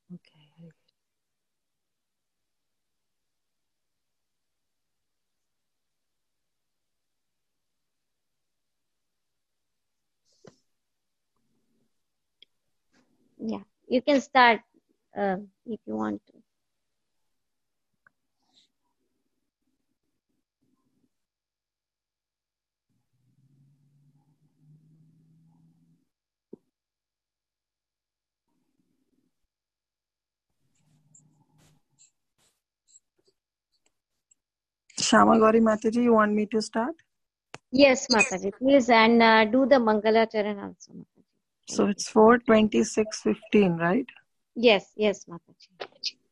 Okay. Yeah, you can start if you want to. Shama Gauri Mataji, you want me to start? Yes, Mataji, please, and do the Mangala Charan also, Mataji. So Thank you. it's 4:26:15, right? Yes, yes, Mataji.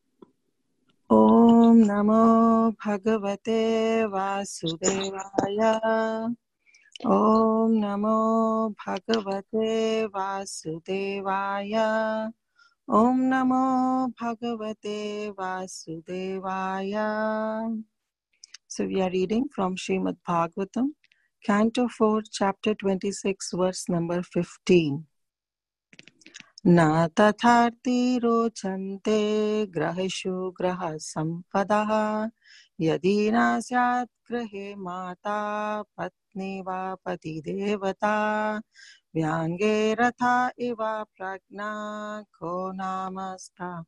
Om Namo Bhagavate Vasudevaya. Om Namo Bhagavate Vasudevaya. Om Namo Bhagavate Vasudevaya. So we are reading from Srimad Bhagavatam, Canto 4, Chapter 26, verse number 15. Na tatharti rochante grahishu graha sampadaha yadi na syat grahe mata patni va pati devata vyange ratha iva pragna ko namasta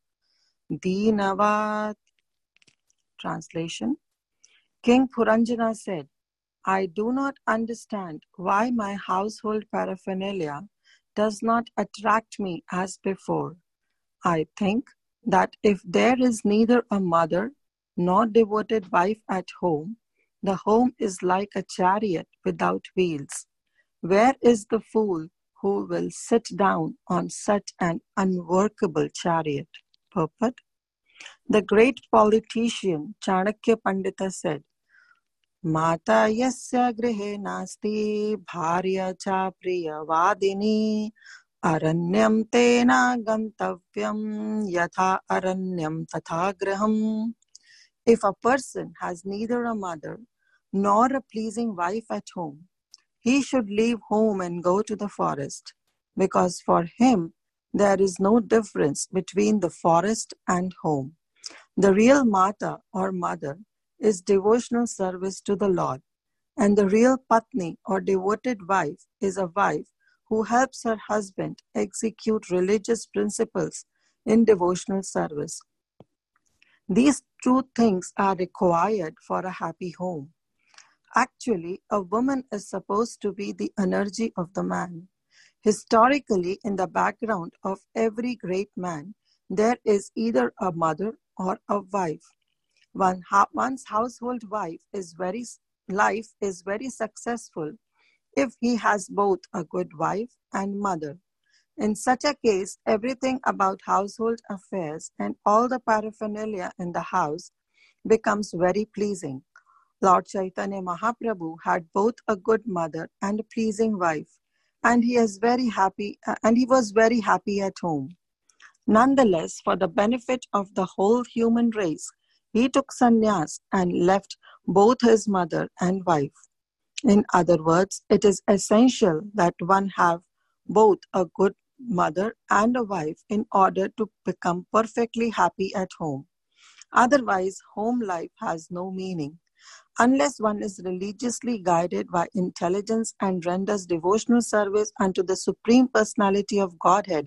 dinavat. Translation. King Puranjana said, I do not understand why my household paraphernalia does not attract me as before. I think that if there is neither a mother nor devoted wife at home, the home is like a chariot without wheels. Where is the fool who will sit down on such an unworkable chariot? Purport. The great politician Chanakya Pandita said, Mata yasya grihe nasti bharya cha priya vadini aranyam tena gantavyam yatha aranyam tatha graham. If a person has neither a mother nor a pleasing wife at home, he should leave home and go to the forest, because for him there is no difference between the forest and home. The real mata or mother is devotional service to the Lord, and the real patni or devoted wife is a wife who helps her husband execute religious principles in devotional service. These two things are required for a happy home. Actually, a woman is supposed to be the energy of the man. Historically, in the background of every great man, there is either a mother or a wife. One's household life is very successful if he has both a good wife and mother. In such a case, everything about household affairs and all the paraphernalia in the house becomes very pleasing. Lord Chaitanya Mahaprabhu had both a good mother and a pleasing wife, and he was very happy at home. Nonetheless, for the benefit of the whole human race, he took sannyas and left both his mother and wife. In other words, it is essential that one have both a good mother and a wife in order to become perfectly happy at home. Otherwise, home life has no meaning. Unless one is religiously guided by intelligence and renders devotional service unto the Supreme Personality of Godhead,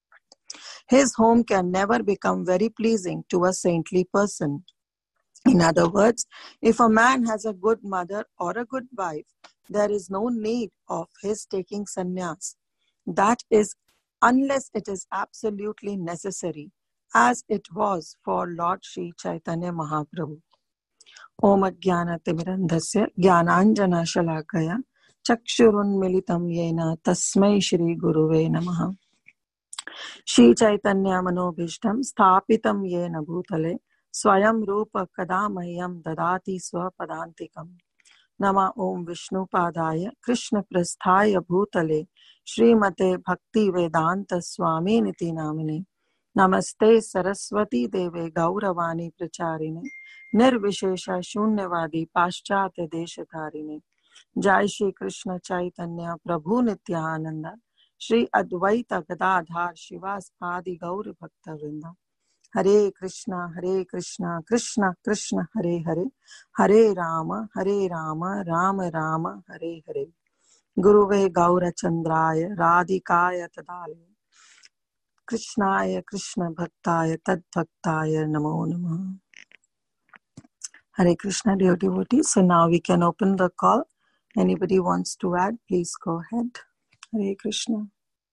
his home can never become very pleasing to a saintly person. In other words, if a man has a good mother or a good wife, there is no need of his taking sannyas. That is, unless it is absolutely necessary, as it was for Lord Sri Chaitanya Mahaprabhu. Om Ajnanatimirandhasya Jnananjana Shalakaya Chakshurunmilitam Yena Tasmai Shri Guruve Namaha. Shri Chaitanya Manobhishtam Sthapitam Yena Bhutale Swayam Rupa Kadamahyam Dadati Swapadantikam. Nama Om Vishnu Padaya Krishna Prasthaya Bhutale Srimate Bhakti Vedanta Swami Niti Namine. Namaste Saraswati Deve Gauravani Pracharine Nirvishesha Shunyavadi Paschatya Deshatarine. Jai Shri Krishna Chaitanya Prabhu Nityananda Shri Advaita Gadadhar Shivas Adi Gaur Bhakta Vrinda. Hare Krishna, Krishna Krishna, Hare Hare, Hare Rama, Rama Rama, Hare Hare. Guruve Gaura Chandraya, Radhikaya Tadale, Krishnaya Krishna Bhaktaya Tad Bhaktaya Namo Namaha. Hare Krishna, dear devotees. So now we can open the call. Anybody wants to add, please go ahead. Hare Krishna.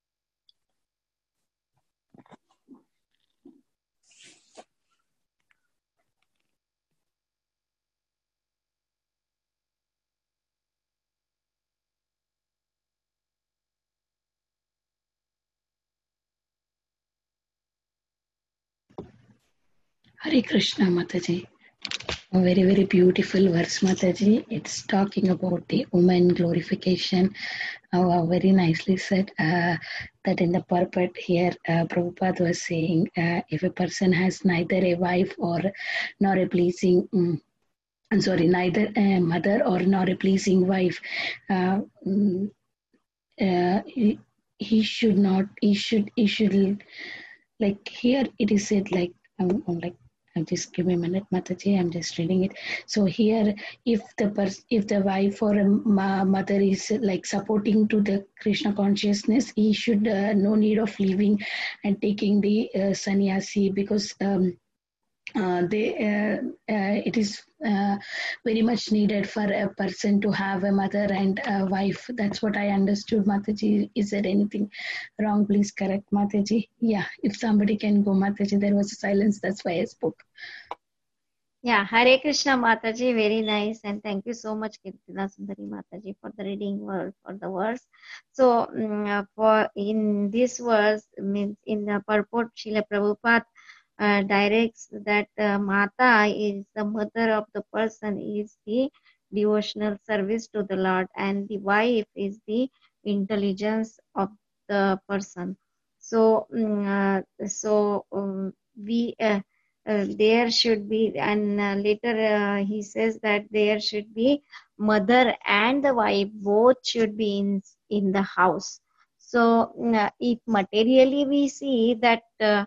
Hare Krishna, Mataji. A very, very beautiful verse, Mataji. It's talking about the woman glorification. Very nicely said that in the purport here, Prabhupada was saying, if a person has neither a wife or nor a pleasing, neither a mother or nor a pleasing wife, he should not, he should, like here it is said, like, just give me a minute, Mataji, I'm just reading it. So here, if the wife or a mother is like supporting to the Krishna consciousness, he should no need of leaving and taking the sannyasi, because it is very much needed for a person to have a mother and a wife. That's what I understood, Mataji. Is there anything wrong? Please correct, Mataji. Yeah, if somebody can go, Mataji. There was a silence, that's why I spoke. Yeah, Hare Krishna, Mataji, very nice, and thank you so much, Kirtina Sundari Mataji, for the reading for the verse. So, for in this verse, means in the purport, Srila Prabhupada directs that Mata is the mother of the person, is the devotional service to the Lord, and the wife is the intelligence of the person. So, we there should be, and later he says that there should be mother and the wife both should be in the house. So, if materially we see that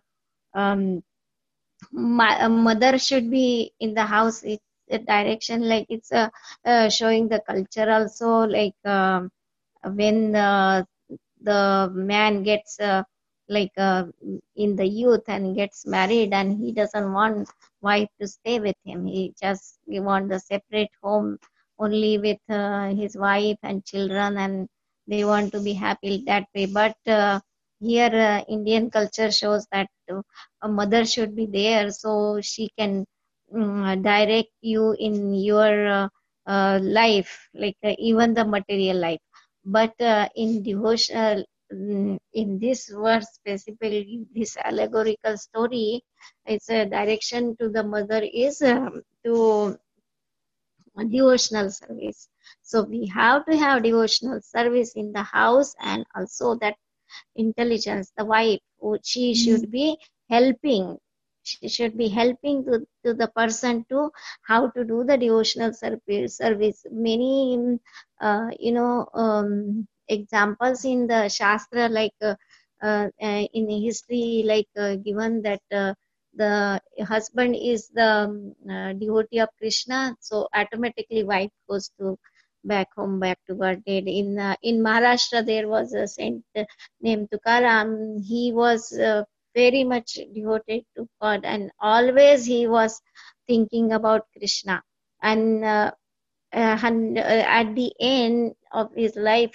mother should be in the house, it's a direction, like it's showing the culture also, like when the man gets in the youth and gets married, and he doesn't want wife to stay with him, he want the separate home only with his wife and children, and they want to be happy that way. But here Indian culture shows that a mother should be there, so she can direct you in your life, like even the material life. But in devotional, in this verse specifically, this allegorical story, it's a direction to the mother is to devotional service. So we have to have devotional service in the house, and also that intelligence, the wife, she should be helping. She should be helping to the person to how to do the devotional service. Many, examples in the Shastra, like in history, like given that the husband is the devotee of Krishna, so automatically wife goes to back home, back to Godhead. In Maharashtra, there was a saint named Tukaram. He was very much devoted to God, and always he was thinking about Krishna. And at the end of his life,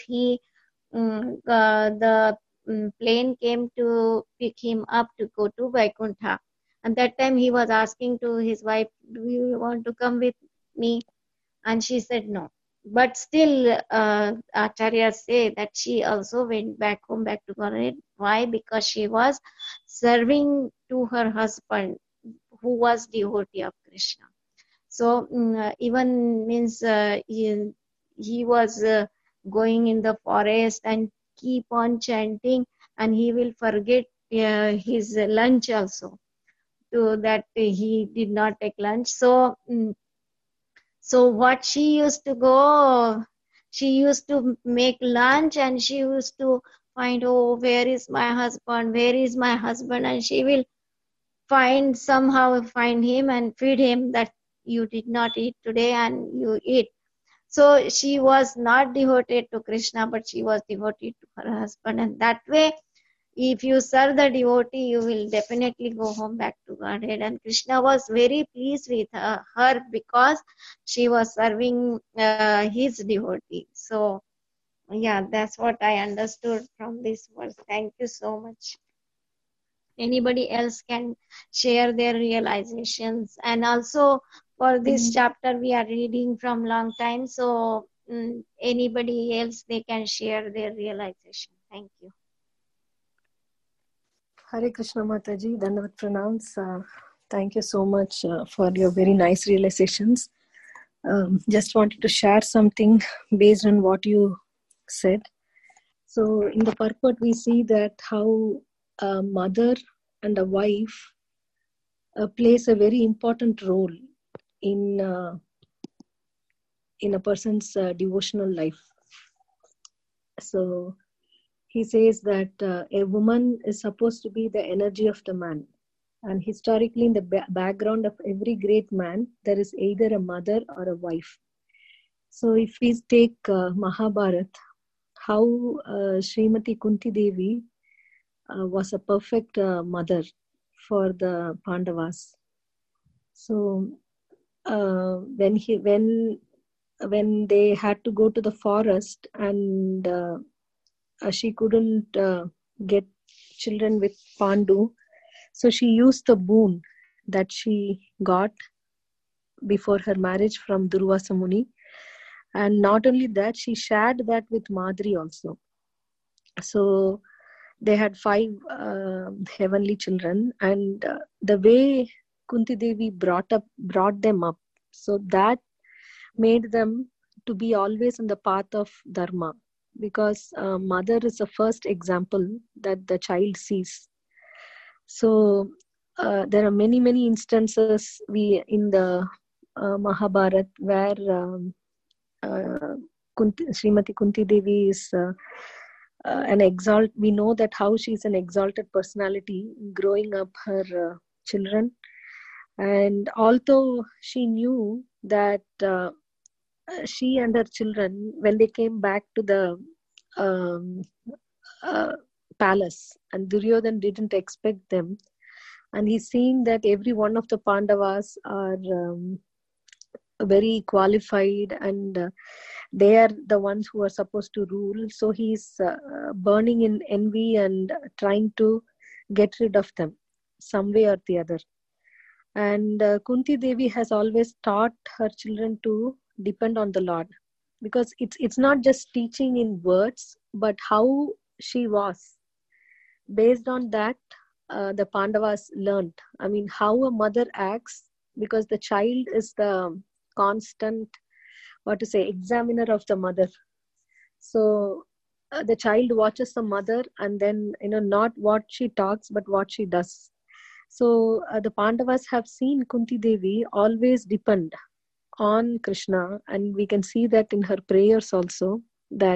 the plane came to pick him up to go to Vaikuntha. And that time he was asking to his wife, "Do you want to come with me?" And she said no. But still, Acharyas say that she also went back home, back to Godhead. Why? Because she was serving to her husband, who was devotee of Krishna. So even means he was going in the forest and keep on chanting, and he will forget his lunch also. To that he did not take lunch. So what she used to go, she used to make lunch, and she used to find, oh, where is my husband? Where is my husband? And she will somehow find him and feed him, that you did not eat today and you eat. So she was not devoted to Krishna, but she was devoted to her husband. And that way, if you serve the devotee, you will definitely go home back to Godhead. And Krishna was very pleased with her because she was serving his devotee. So, yeah, that's what I understood from this verse. Thank you so much. Anybody else can share their realizations. And also for this chapter, we are reading from long time. So, anybody else, they can share their realization. Thank you. Hare Krishna Mataji, Dandavat Pranams. Thank you so much for your very nice realizations. Just wanted to share something based on what you said. So in the purport, we see that how a mother and a wife plays a very important role in a person's devotional life. So he says that a woman is supposed to be the energy of the man. And historically, in the background of every great man, there is either a mother or a wife. So if we take Mahabharata, how Srimati Kunti Devi was a perfect mother for the Pandavas. So when they had to go to the forest and she couldn't get children with Pandu, so she used the boon that she got before her marriage from Durvasa Muni. And not only that, she shared that with Madri also. So they had 5 heavenly children, and the way Kunti Devi brought them up, so that made them to be always in the path of Dharma, because mother is the first example that the child sees. So there are many instances in the Mahabharata where Srimati Kunti Devi is we know that how she is an exalted personality growing up her children. And although she knew that she and her children, when they came back to the palace, and Duryodhana didn't expect them, and he's seeing that every one of the Pandavas are very qualified, and they are the ones who are supposed to rule. So he's burning in envy and trying to get rid of them some way or the other. And Kunti Devi has always taught her children to depend on the Lord, because it's not just teaching in words, but how she was. Based on that, the Pandavas learned. I mean, how a mother acts, because the child is the constant, examiner of the mother. So the child watches the mother, and then, not what she talks, but what she does. So the Pandavas have seen Kunti Devi always depend on Krishna, and we can see that in her prayers also, that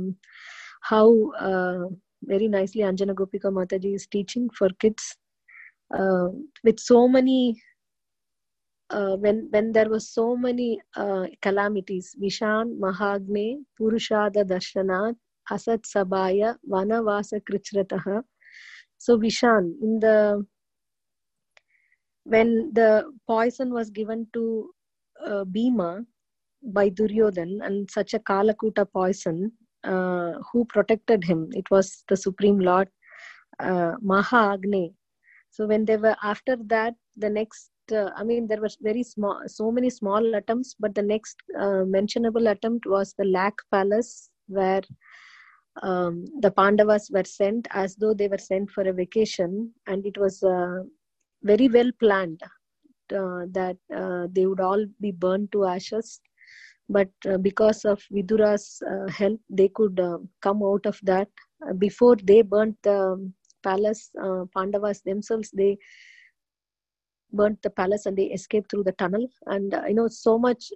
how very nicely Anjana Gopika Mataji is teaching for kids with so many when there was so many calamities. Vishan Mahagne Purushada Darshanat Asat Sabaya Vanavasa Krichrataha. So Vishan, when the poison was given to Bhima by Duryodhan, and such a Kalakuta poison, who protected him? It was the Supreme Lord, Mahagne. So when they were, after that, the next, there was so many small attempts, but the next mentionable attempt was the Lac Palace, where the Pandavas were sent as though they were sent for a vacation, and it was very well planned that they would all be burned to ashes. But because of Vidura's help, they could come out of that. Before they burnt the palace, Pandavas themselves, they burnt the palace and they escaped through the tunnel. And so much.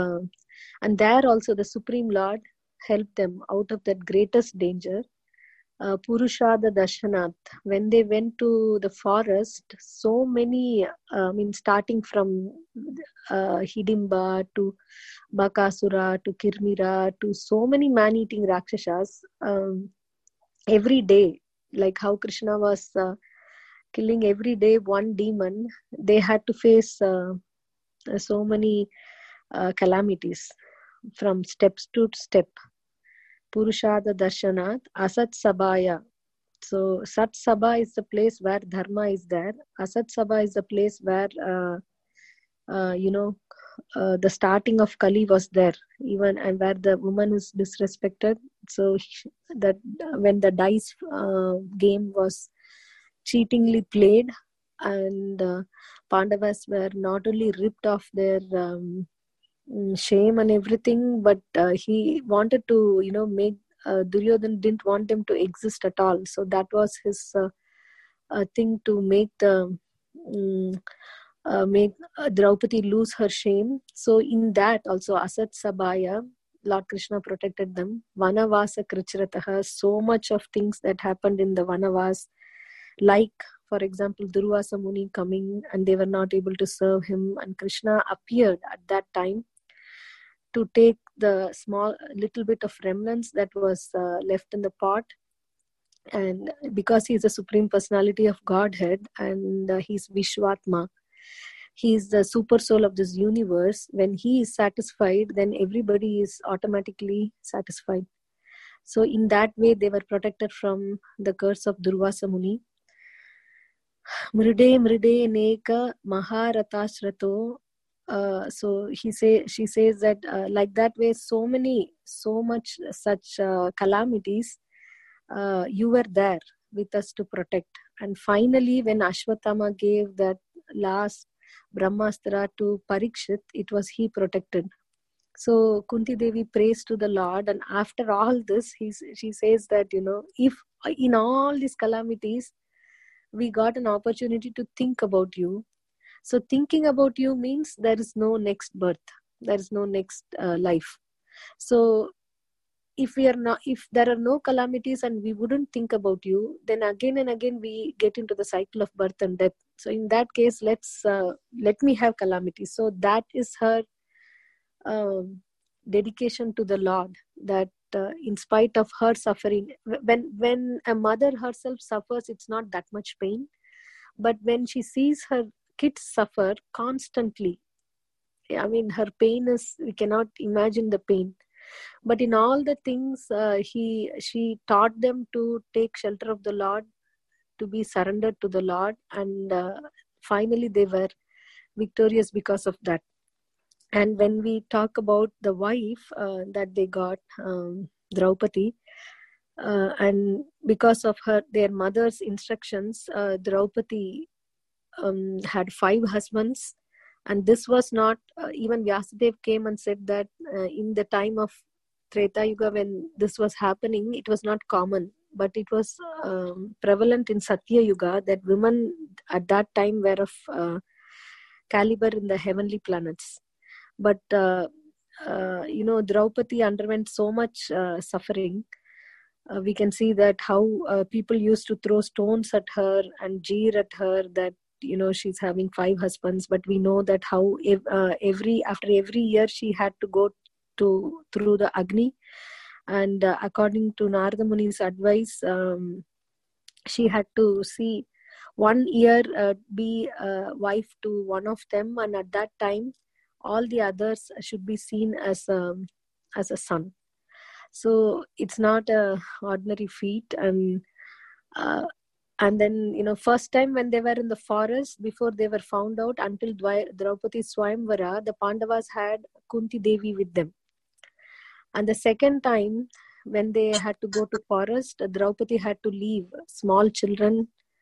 And there also the Supreme Lord helped them out of that greatest danger. Purushada Darshanat. When they went to the forest, so many, starting from Hidimba to Bakasura to Kirmira to so many man-eating Rakshasas, every day, like how Krishna was killing every day one demon, they had to face so many calamities from steps to step. Purushada Darshanat, Asat Sabhaya. So Sat Sabha is the place where Dharma is there. Asat Sabha is the place where the starting of Kali was there, even, and where the woman is disrespected. So that when the dice game was cheatingly played, and Pandavas were not only ripped off their shame and everything, but he wanted to, make Duryodhan didn't want them to exist at all. So that was his thing to make Draupadi lose her shame. So in that also Asat Sabhaya, Lord Krishna protected them. Vanavasa Krichrataha, so much of things that happened in the Vanavas, like for example Durvasa Muni coming and they were not able to serve him, and Krishna appeared at that time to take the small little bit of remnants that was left in the pot. And because he is the Supreme Personality of Godhead, and he's Vishwatma, he is the super soul of this universe. When he is satisfied, then everybody is automatically satisfied. So in that way they were protected from the curse of Durvasa Muni. Mride neka maharatashrato. So she says that like that way, so much such calamities, you were there with us to protect. And finally, when Ashwatthama gave that last Brahmastra to Parikshit, it was he protected. So Kunti Devi prays to the Lord, and after all this, she says that, if in all these calamities, we got an opportunity to think about you. So thinking about you means there is no next birth, there is no next life. So if there are no calamities and we wouldn't think about you, then again and again we get into the cycle of birth and death. So in that case, let me have calamities. So that is her dedication to the Lord, that in spite of her suffering, when a mother herself suffers, it's not that much pain. But when she sees her kids suffer constantly, her pain is, we cannot imagine the pain. But in all the things, she taught them to take shelter of the Lord, to be surrendered to the Lord, and finally they were victorious because of that. And when we talk about the wife that they got, Draupadi, and because of their mother's instructions, Draupadi had 5 husbands. And this was not, even Vyasadeva came and said that in the time of Treta Yuga, when this was happening, it was not common. But it was prevalent in Satya Yuga, that women at that time were of caliber in the heavenly planets. But Draupadi underwent so much suffering. We can see that how people used to throw stones at her and jeer at her that she's having 5 husbands. But we know that how after every year she had to go through the Agni, and according to Narada Muni's advice, she had to see 1 year be wife to one of them, and at that time all the others should be seen as a son. So it's not a ordinary feat. And then first time when they were in the forest, before they were found out, until Draupadi Swayamvara, the Pandavas had Kunti Devi with them. And the second time when they had to go to forest, Draupadi had to leave small children,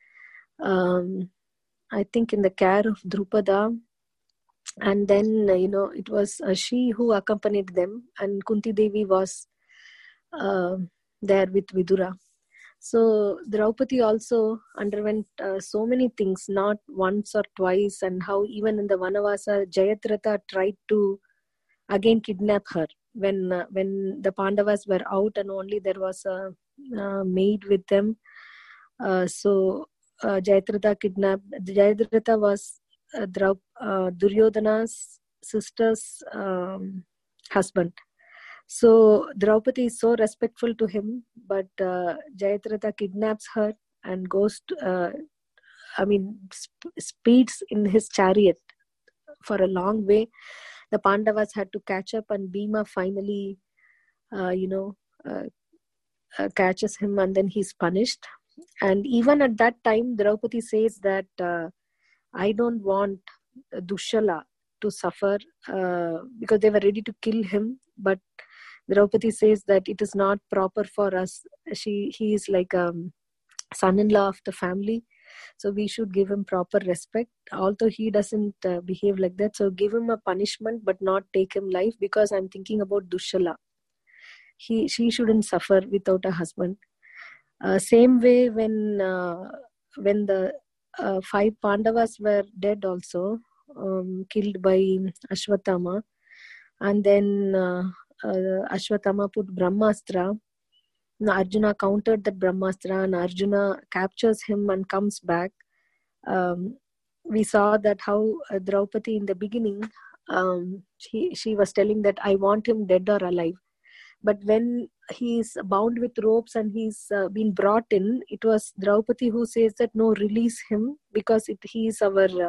I think in the care of Drupada. And then, it was she who accompanied them, and Kunti Devi was there with Vidura. So Draupadi also underwent so many things, not once or twice, and how even in the Vanavasa, Jayadratha tried to again kidnap her when the Pandavas were out, and only there was a made with them. So Jayadratha was Duryodhana's sister's husband. So Draupadi is so respectful to him, but Jayadratha kidnaps her and goes to, speeds in his chariot for a long way. The Pandavas had to catch up, and Bhima finally, catches him, and then he's punished. And even at that time, Draupadi says that I don't want Dushala to suffer because they were ready to kill him. But Draupadi says that it is not proper for us. He is like a son-in-law of the family, so we should give him proper respect. Although he doesn't behave like that, so give him a punishment, but not take him life, because I'm thinking about Dushala. She shouldn't suffer without a husband. Same way when the 5 Pandavas were dead also, killed by Ashwatthama, and then Ashwatthama put Brahmastra. Arjuna countered that Brahmastra, and Arjuna captures him and comes back. We saw that how Draupadi in the beginning, she was telling that I want him dead or alive. But when he's bound with ropes and he's been brought in, it was Draupadi who says that no, release him, because he is our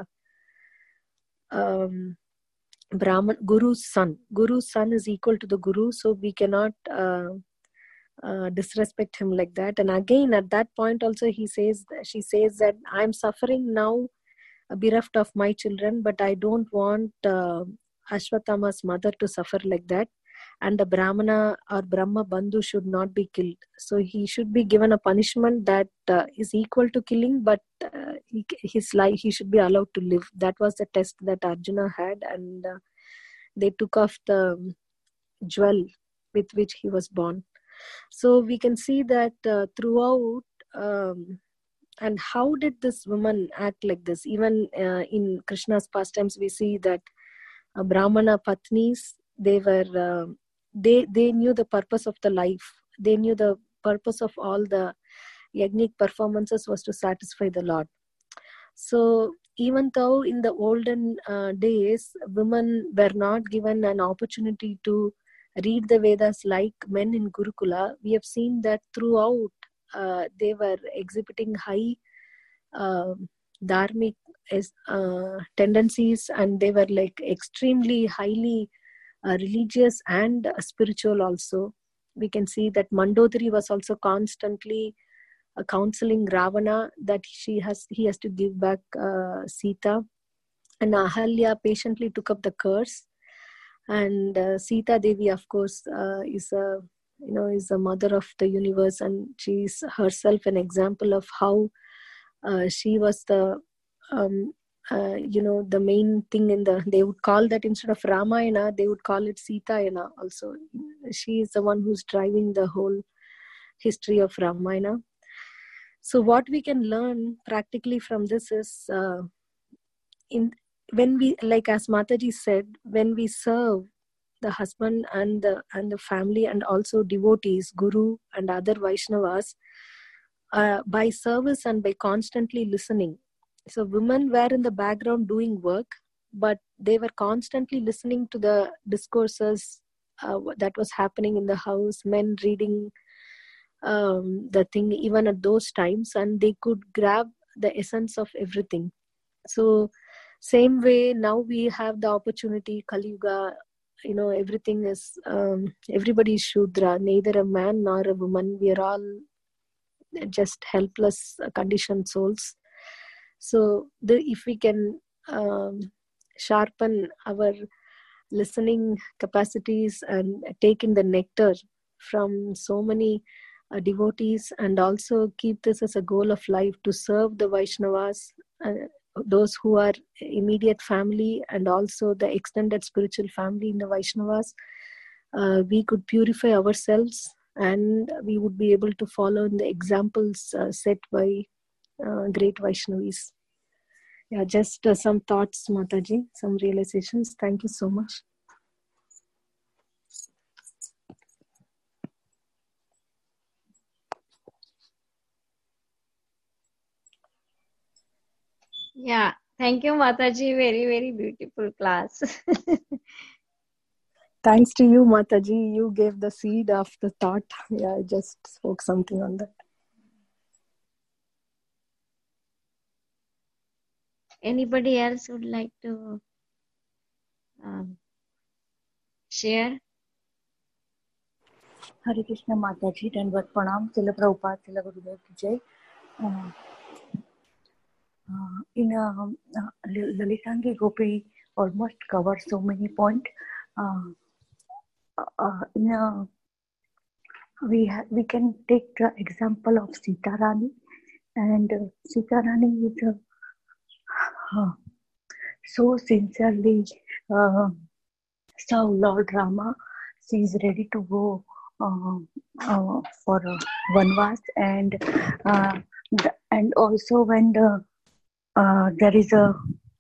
Brahman, Guru's son. Guru's son is equal to the Guru, so we cannot disrespect him like that. And again, at that point also, she says that I'm suffering now, bereft of my children, but I don't want Ashwatthama's mother to suffer like that. And the Brahmana or Brahma Bandhu should not be killed. So he should be given a punishment that is equal to killing, but his life, he should be allowed to live. That was the test that Arjuna had, and they took off the jewel with which he was born. So we can see that throughout, and how did this woman act like this? Even in Krishna's pastimes, we see that Brahmana Patnis, they were they knew the purpose of the life. They knew the purpose of all the yagnic performances was to satisfy the Lord. So even though in the olden days, women were not given an opportunity to read the Vedas like men in Gurukula, we have seen that throughout they were exhibiting high dharmic tendencies, and they were like extremely highly religious and spiritual also. We can see that Mandodari was also constantly counseling Ravana that he has to give back Sita, and Ahalya patiently took up the curse. And Sita Devi, of course, is a mother of the universe, and she is herself an example of how she was the the main thing in they would call that, instead of Ramayana, they would call it Sitayana also. She is the one who's driving the whole history of Ramayana. So what we can learn practically from this is, when we, like as Mataji said, when we serve the husband and the family, and also devotees, Guru and other Vaishnavas, by service and by constantly listening. So women were in the background doing work, but they were constantly listening to the discourses that was happening in the house, men reading the thing even at those times, and they could grab the essence of everything. So same way, now we have the opportunity, Kali Yuga, everything is, everybody is Shudra, neither a man nor a woman. We are all just helpless, conditioned souls. So if we can sharpen our listening capacities and take in the nectar from so many devotees, and also keep this as a goal of life to serve the Vaishnavas, those who are immediate family, and also the extended spiritual family in the Vaishnavas, we could purify ourselves, and we would be able to follow in the examples set by great Vaishnavis. Yeah, just some thoughts, Mataji, some realizations. Thank you so much. Yeah. Thank you, Mataji. Very, very beautiful class. Thanks to you, Mataji. You gave the seed of the thought. Yeah, I just spoke something on that. Anybody else would like to share? Hare Krishna Mataji, Dandavat Pranam, Srila Prabhupada, Srila Gurudev Ki Jai. In Lalitangi Gopi almost covers so many points. We can take the example of Sita Rani, and Sita Rani is so sincerely serve Lord Rama. She is ready to go for Vanvas, and also when there is a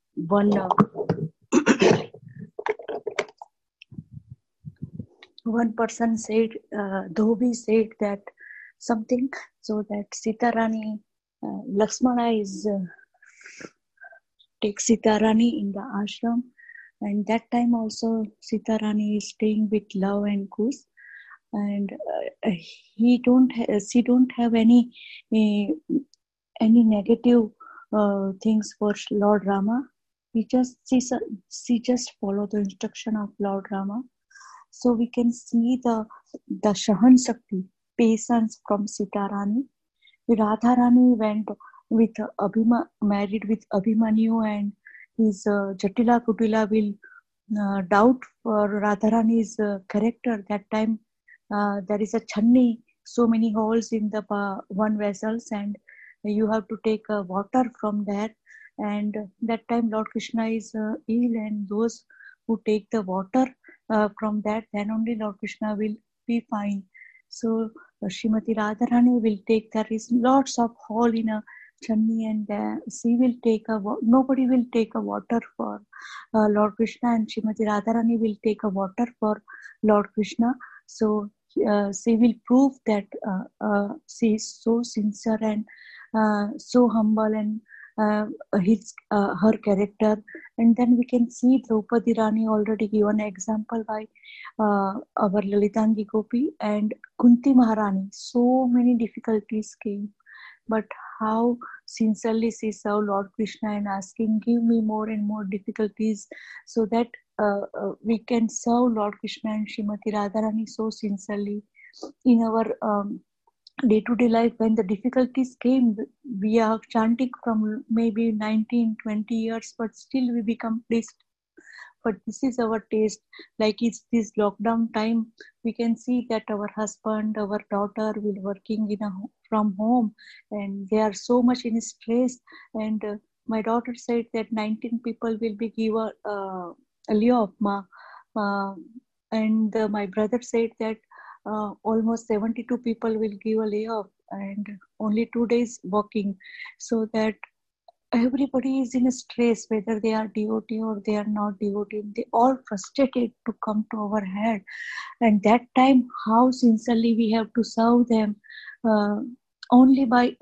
one person said, Dhobi said that something, so that Sita Rani, Lakshmana is take Sita Rani in the ashram, and that time also Sita Rani is staying with Love and Kush, and she don't have any negative things for Lord Rama. She just follow the instruction of Lord Rama. So we can see the Shahan Shakti, patience from Sita Rani. Radha Rani went with married with Abhimanyu, and his Jatila Kutila will doubt for Radharani's character. That time there is a channi, so many holes in the one vessels, and you have to take water from there. And that time Lord Krishna is ill, and those who take the water from that, then only Lord Krishna will be fine. So Srimati Radharani will take, there is lots of hole in a channi, and she will take nobody will take a water for Lord Krishna, and Srimati Radharani will take a water for Lord Krishna. So she will prove that she is so sincere and so humble, and her character. And then we can see Draupadi Rani already given an example by our Lalitangi Gopi, and Kunti Maharani. So many difficulties came, but how sincerely she served Lord Krishna and asking, give me more and more difficulties, so that we can serve Lord Krishna and Srimati Radharani so sincerely in our day-to-day life. When the difficulties came, we are chanting from maybe 19-20 years, but still we become pleased. But this is our taste. Like it's this lockdown time, we can see that our husband, our daughter will working from home, and they are so much in stress. And my daughter said that 19 people will be given a layoff, and my brother said that almost 72 people will give a layoff, and only 2 days working. So that everybody is in a stress, whether they are devotee or they are not devotee. They all frustrated to come to our head. And that time, how sincerely we have to serve them, only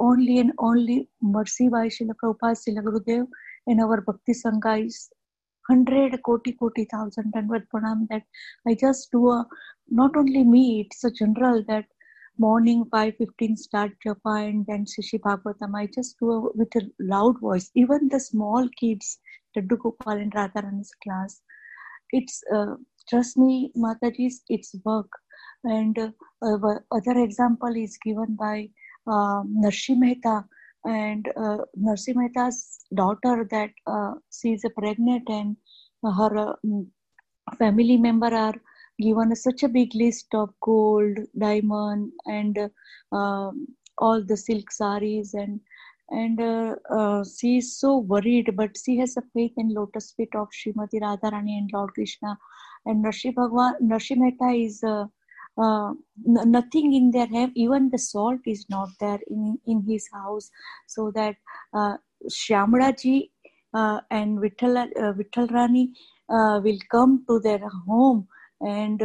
mercy by Srila Prabhupada, Srila Gurudev, and our Bhakti Sangha is 100 koti thousand Dandavat Pranam, that I just do not only me, it's a general that morning 5:15 start japa, and then Shishi Bhagavatam. I just do with a loud voice. Even the small kids, Taddu Gopal and Radharani's class, it's trust me, Mataji's, it's work. And other example is given by Narsi Mehta, and Narsi Mehta's daughter, that she is pregnant, and her family member are given such a big list of gold, diamond, and all the silk saris, and she is so worried, but she has a faith in lotus feet of Srimati Radharani and Lord Krishna. And Narsi Mehta is nothing in their hand, even the salt is not there in his house, so that Shyamala ji and Vittal Rani will come to their home, and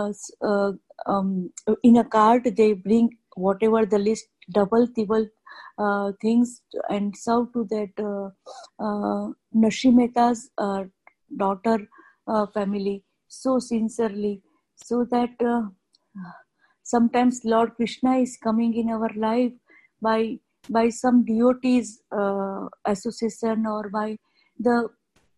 in a cart they bring whatever the list, double, triple things and serve to that Nashri Mehta's daughter family so sincerely, so that sometimes Lord Krishna is coming in our life by some devotees association, or by the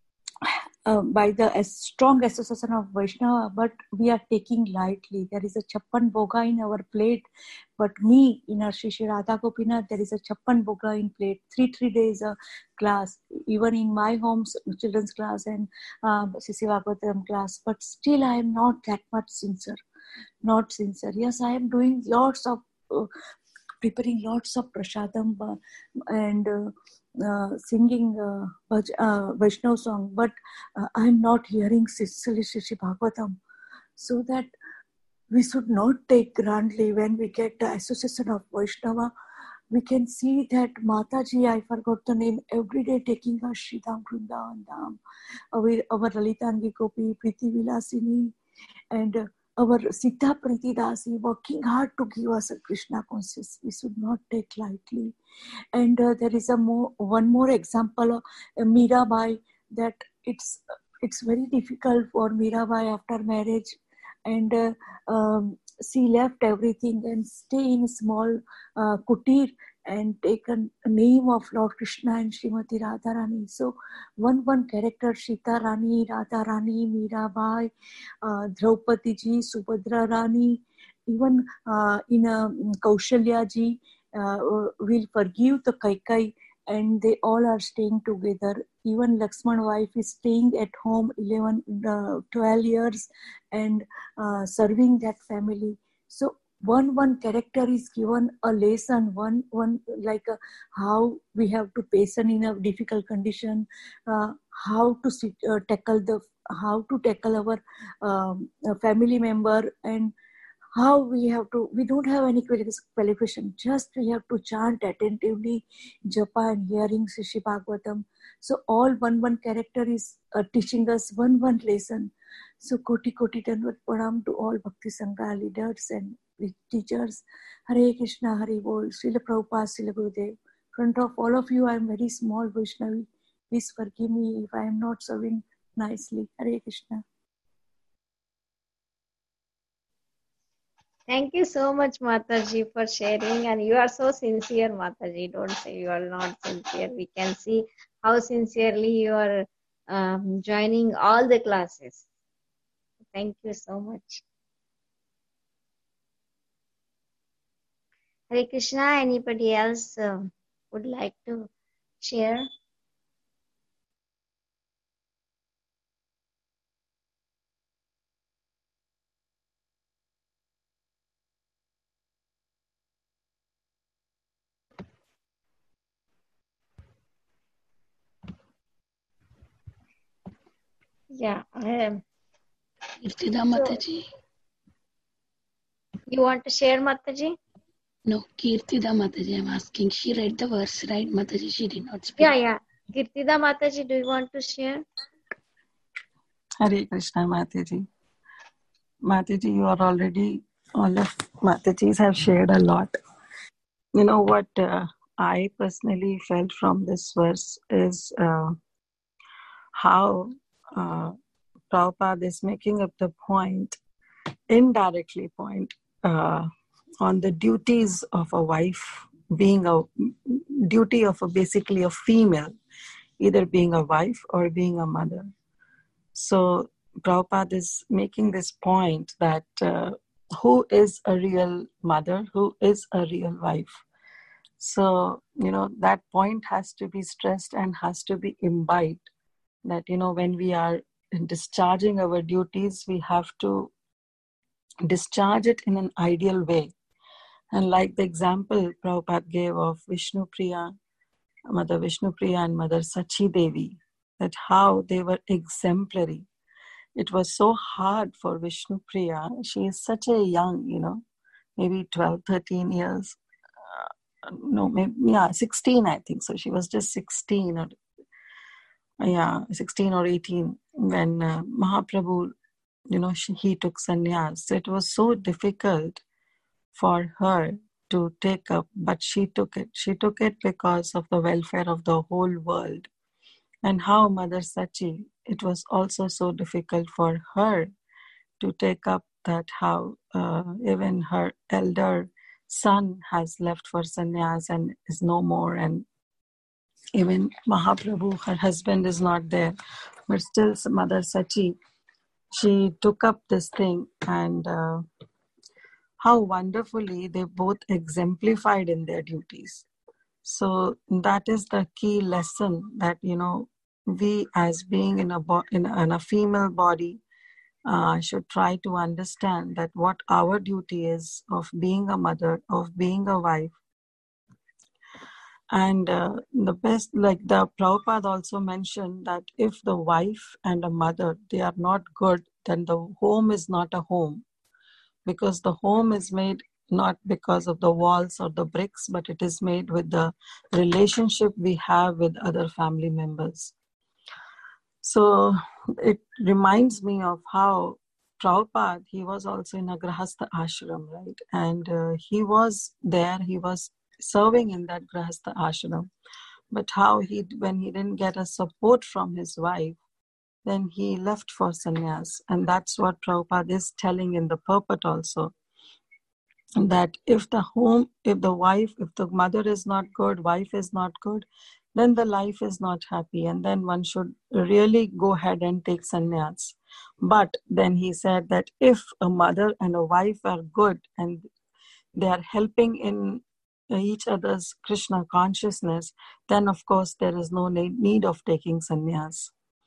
strong association of Vaishnava, but we are taking lightly. There is a Chappan Bhoga in our plate, but me, in our Shri Shri Radha Gopinath, there is a Chappan Bhoga in plate. 3 days class, even in my home's children's class and Sisi Bhagavatam class, but still I am not that much sincere. Not sincere. Yes, I am doing lots of preparing lots of prasadam and singing Vaishnav song, but I am not hearing Sri Bhagavatam. So that we should not take grandly when we get the association of Vaishnava. We can see that Mataji, I forgot the name, every day taking us Sridham Vrindavan Dham, our Lalitangi Gopi, Priti Vilasini, and our Siddha Priti Dasi, working hard to give us a Krishna consciousness. We should not take lightly. And there is one more example of Mirabai, that it's very difficult for Mirabai after marriage, and she left everything and stay in a small kutir and take a name of Lord Krishna and Srimati Radharani. So one character, Sita Rani, Radha Rani, Mirabai, Draupadi ji, Subhadra Rani, even in Kaushalya ji will forgive the Kaikai, and they all are staying together. Even Lakshman's wife is staying at home 12 years and serving that family. So one character is given a lesson, one like how we have to patient in a difficult condition, how to tackle our family member, and how we don't have any qualification, just we have to chant attentively, japa and hearing Sri Bhagavatam. So all one character is teaching us one lesson. So koti dandavat pranam to all Bhakti Sangha leaders and teachers. Hare Krishna, Hare Bol, Srila Prabhupada, Srila Gurudev. In front of all of you, I am very small Vaishnavi. Please forgive me if I am not serving nicely. Hare Krishna. Thank you so much, Mataji, for sharing. And you are so sincere, Mataji. Don't say you are not sincere. We can see how sincerely you are joining all the classes. Thank you so much. Hare Krishna. Anybody else would like to share? Yeah. Kirtida Mataji. You want to share, Mataji? No, Kirtida Mataji, I'm asking. She read the verse, right? Mataji, she did not speak. Yeah. Kirtida Mataji, do you want to share? Hare Krishna, Mataji. Mataji, you are already, all of Matajis have shared a lot. You know what I personally felt from this verse is how Prabhupada is making up the point, indirectly point, on the duties of a wife, being a duty of basically a female, either being a wife or being a mother. So Prabhupada is making this point that who is a real mother, who is a real wife. So, that point has to be stressed and has to be imbibed, that, when we are discharging our duties, we have to discharge it in an ideal way. And like the example Prabhupada gave of Vishnu Priya, Mother Vishnu Priya and Mother Sachi Devi, that how they were exemplary. It was so hard for Vishnu Priya. She is such a young, maybe 12, 13 years. 16, I think. So she was just 16 or 18 when Mahaprabhu, he took sannyas. So it was so difficult for her to take up, but she took it. She took it because of the welfare of the whole world. And how Mother Sachi, it was also so difficult for her to take up that how even her elder son has left for sannyas and is no more, and even Mahaprabhu, her husband, is not there. But still, Mother Sachi, she took up this thing, and how wonderfully they both exemplified in their duties. So that is the key lesson that, we as being in a female body should try to understand that what our duty is of being a mother, of being a wife. And the best, like the Prabhupada also mentioned, that if the wife and a mother, they are not good, then the home is not a home. Because the home is made not because of the walls or the bricks, but it is made with the relationship we have with other family members. So it reminds me of how Prabhupada, he was also in a Grahastha ashram, right? And he was there, he was serving in that Grahastha ashram. But how when he didn't get a support from his wife, then he left for sannyas. And that's what Prabhupada is telling in the purport also. That if the mother is not good, wife is not good, then the life is not happy. And then one should really go ahead and take sannyas. But then he said that if a mother and a wife are good and they are helping in each other's Krishna consciousness, then of course there is no need of taking sannyas.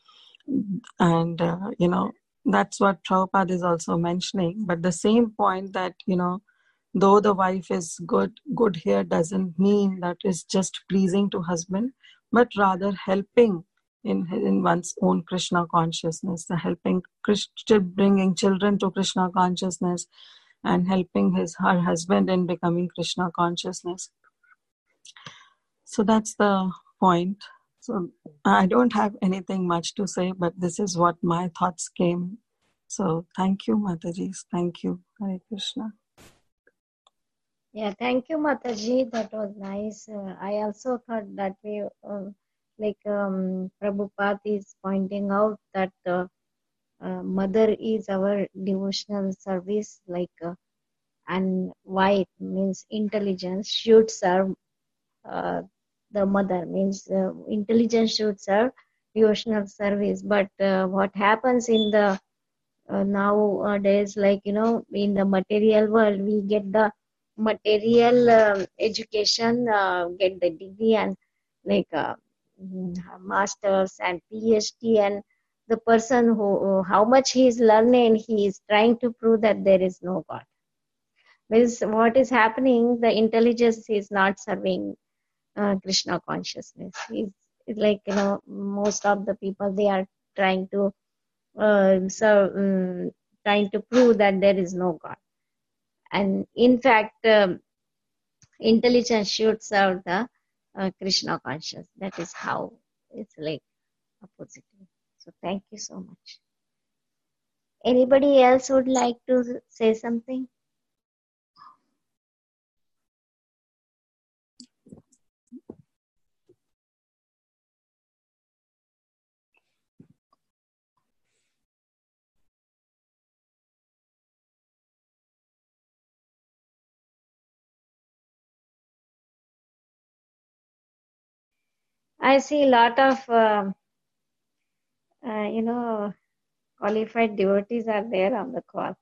And, that's what Prabhupada is also mentioning. But the same point that, though the wife is good here doesn't mean that it's just pleasing to husband, but rather helping in one's own Krishna consciousness, helping bringing children to Krishna consciousness, and helping her husband in becoming Krishna consciousness. So that's the point. So I don't have anything much to say, but this is what my thoughts came. So thank you, Mataji. Thank you. Hare Krishna. Yeah, thank you, Mataji. That was nice. I also thought that way, Prabhupada is pointing out that mother is our devotional service, and why means intelligence should serve the mother, means intelligence should serve devotional service. But what happens in the nowadays, in the material world, we get the material education, get the degree and masters and PhD, and the person who how much he is learning, he is trying to prove that there is no God. Means what is happening, the intelligence is not serving Krishna consciousness. It's most of the people, they are trying to trying to prove that there is no God. And in fact, intelligence should serve the Krishna consciousness. That is how it's opposite. So thank you so much. Anybody else would like to say something? I see a lot of qualified devotees are there on the call.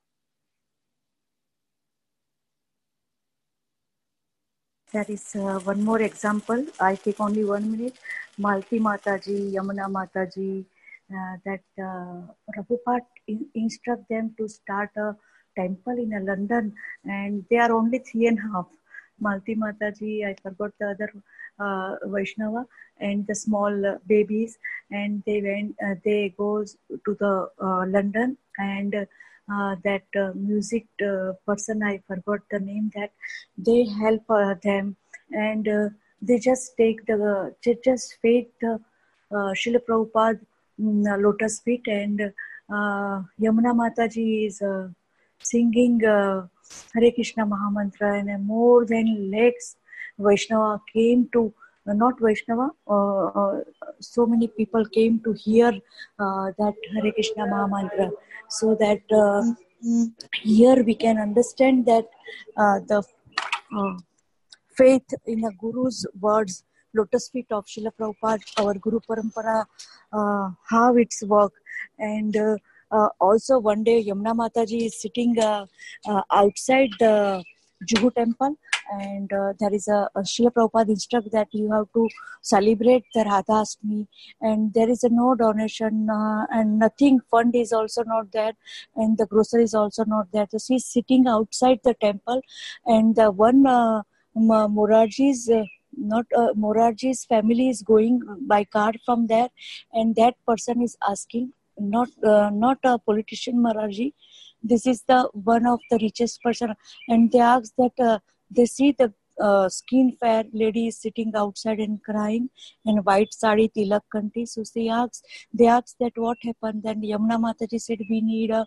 There is one more example. I take only 1 minute. Malti Mataji, Yamuna Mataji, that Prabhupada instruct them to start a temple in London, and they are only 3.5. Malti Mataji, I forgot the other Vaishnava, and the small babies, and they goes to the London, and that music person, I forgot the name, that they help them, and they just fake the Srila Prabhupada lotus feet, and Yamuna Mataji is singing Hare Krishna Mahamantra, and more than lakhs Vaishnava came to, not Vaishnava, so many people came to hear that Hare Krishna Mahamantra, so that here we can understand that the faith in the Guru's words, lotus feet of Srila Prabhupada, our Guru Parampara, how it's work. And also one day Yamuna Mataji is sitting outside the Juhu temple, and there is a Srila Prabhupada instruct that you have to celebrate the Radha Astami, and there is no donation and nothing, fund is also not there, and the grocery is also not there. So she's sitting outside the temple, and the one Morarji's Morarji's family is going by car from there, and that person is asking, not a politician Morarji, this is the one of the richest person, and they ask that they see the skin fair lady is sitting outside and crying, and white sari tilak kanti. So they ask that what happened. Then Yamuna Mataji said, we need a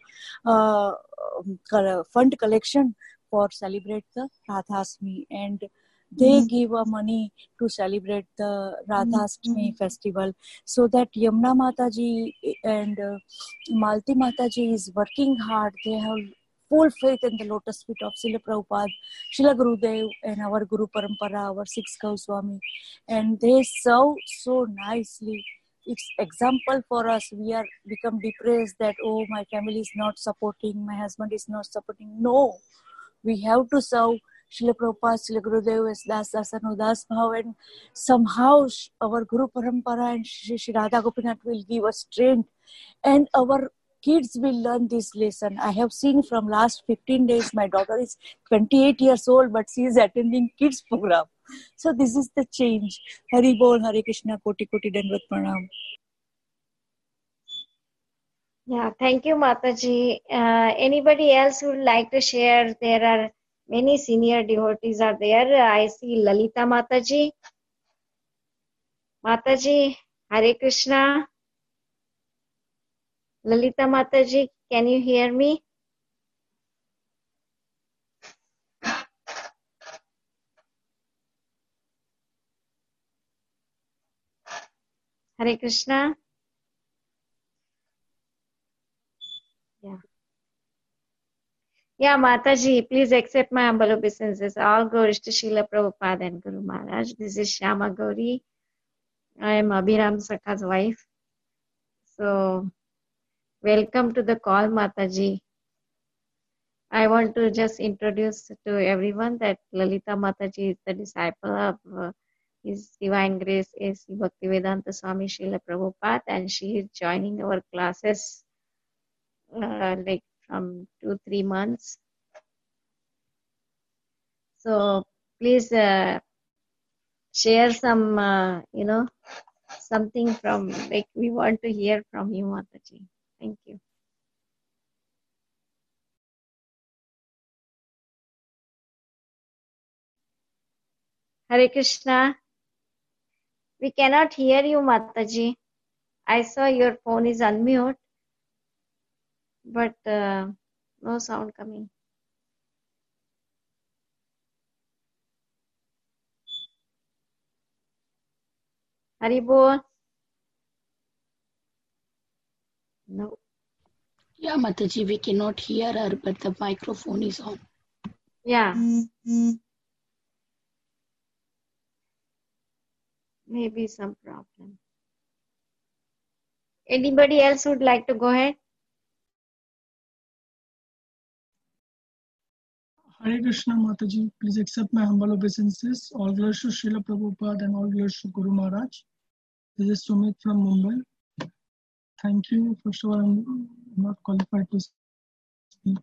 fund collection for celebrate the Radhastami, and they give money to celebrate the Radhastami festival, so that Yamuna Mataji and Malti Mataji is working hard. They have full faith in the lotus feet of Srila Prabhupada, Srila Gurudev, and our Guru Parampara, our six Goswami, and they serve so nicely. It's example for us. We are become depressed that, oh, my family is not supporting, my husband is not supporting. No, we have to serve Srila Prabhupada, Srila Gurudev, as Das Dasan Udas Bhav, and somehow our Guru Parampara and Shri Radha Gopinath will give us strength, and our kids will learn this lesson. I have seen from last 15 days, my daughter is 28 years old, but she is attending kids program. So this is the change. Hari Bol, Hare Krishna, Koti Koti Dandavat Pranam. Yeah, thank you, Mataji. Anybody else who would like to share? There are many senior devotees are there. I see Lalita Mataji. Mataji, Hare Krishna. Lalita Mataji, can you hear me? Hare Krishna. Yeah, Mataji, please accept my humble obeisances. All glories to Srila Prabhupada and Guru Maharaj. This is Shyama Gauri. I am Abhiram Sakha's wife. So, welcome to the call, Mataji. I want to just introduce to everyone that Lalita Mataji is the disciple of His Divine Grace A.C. Bhaktivedanta Swami Srila Prabhupada, and she is joining our classes like from 2-3 months. So please share some, something from, like, we want to hear from you, Mataji. Thank you. Hare Krishna. We cannot hear you, Mataji. I saw your phone is unmute, but no sound coming. Haribol. No. Yeah, Mataji, we cannot hear her, but the microphone is on. Yeah. Maybe some problem. Anybody else would like to go ahead? Hare Krishna, Mataji. Please accept my humble obeisances. All glories to Srila Prabhupada and all glories to Guru Maharaj. This is Sumit from Mumbai. Thank you. First of all, I'm not qualified to speak.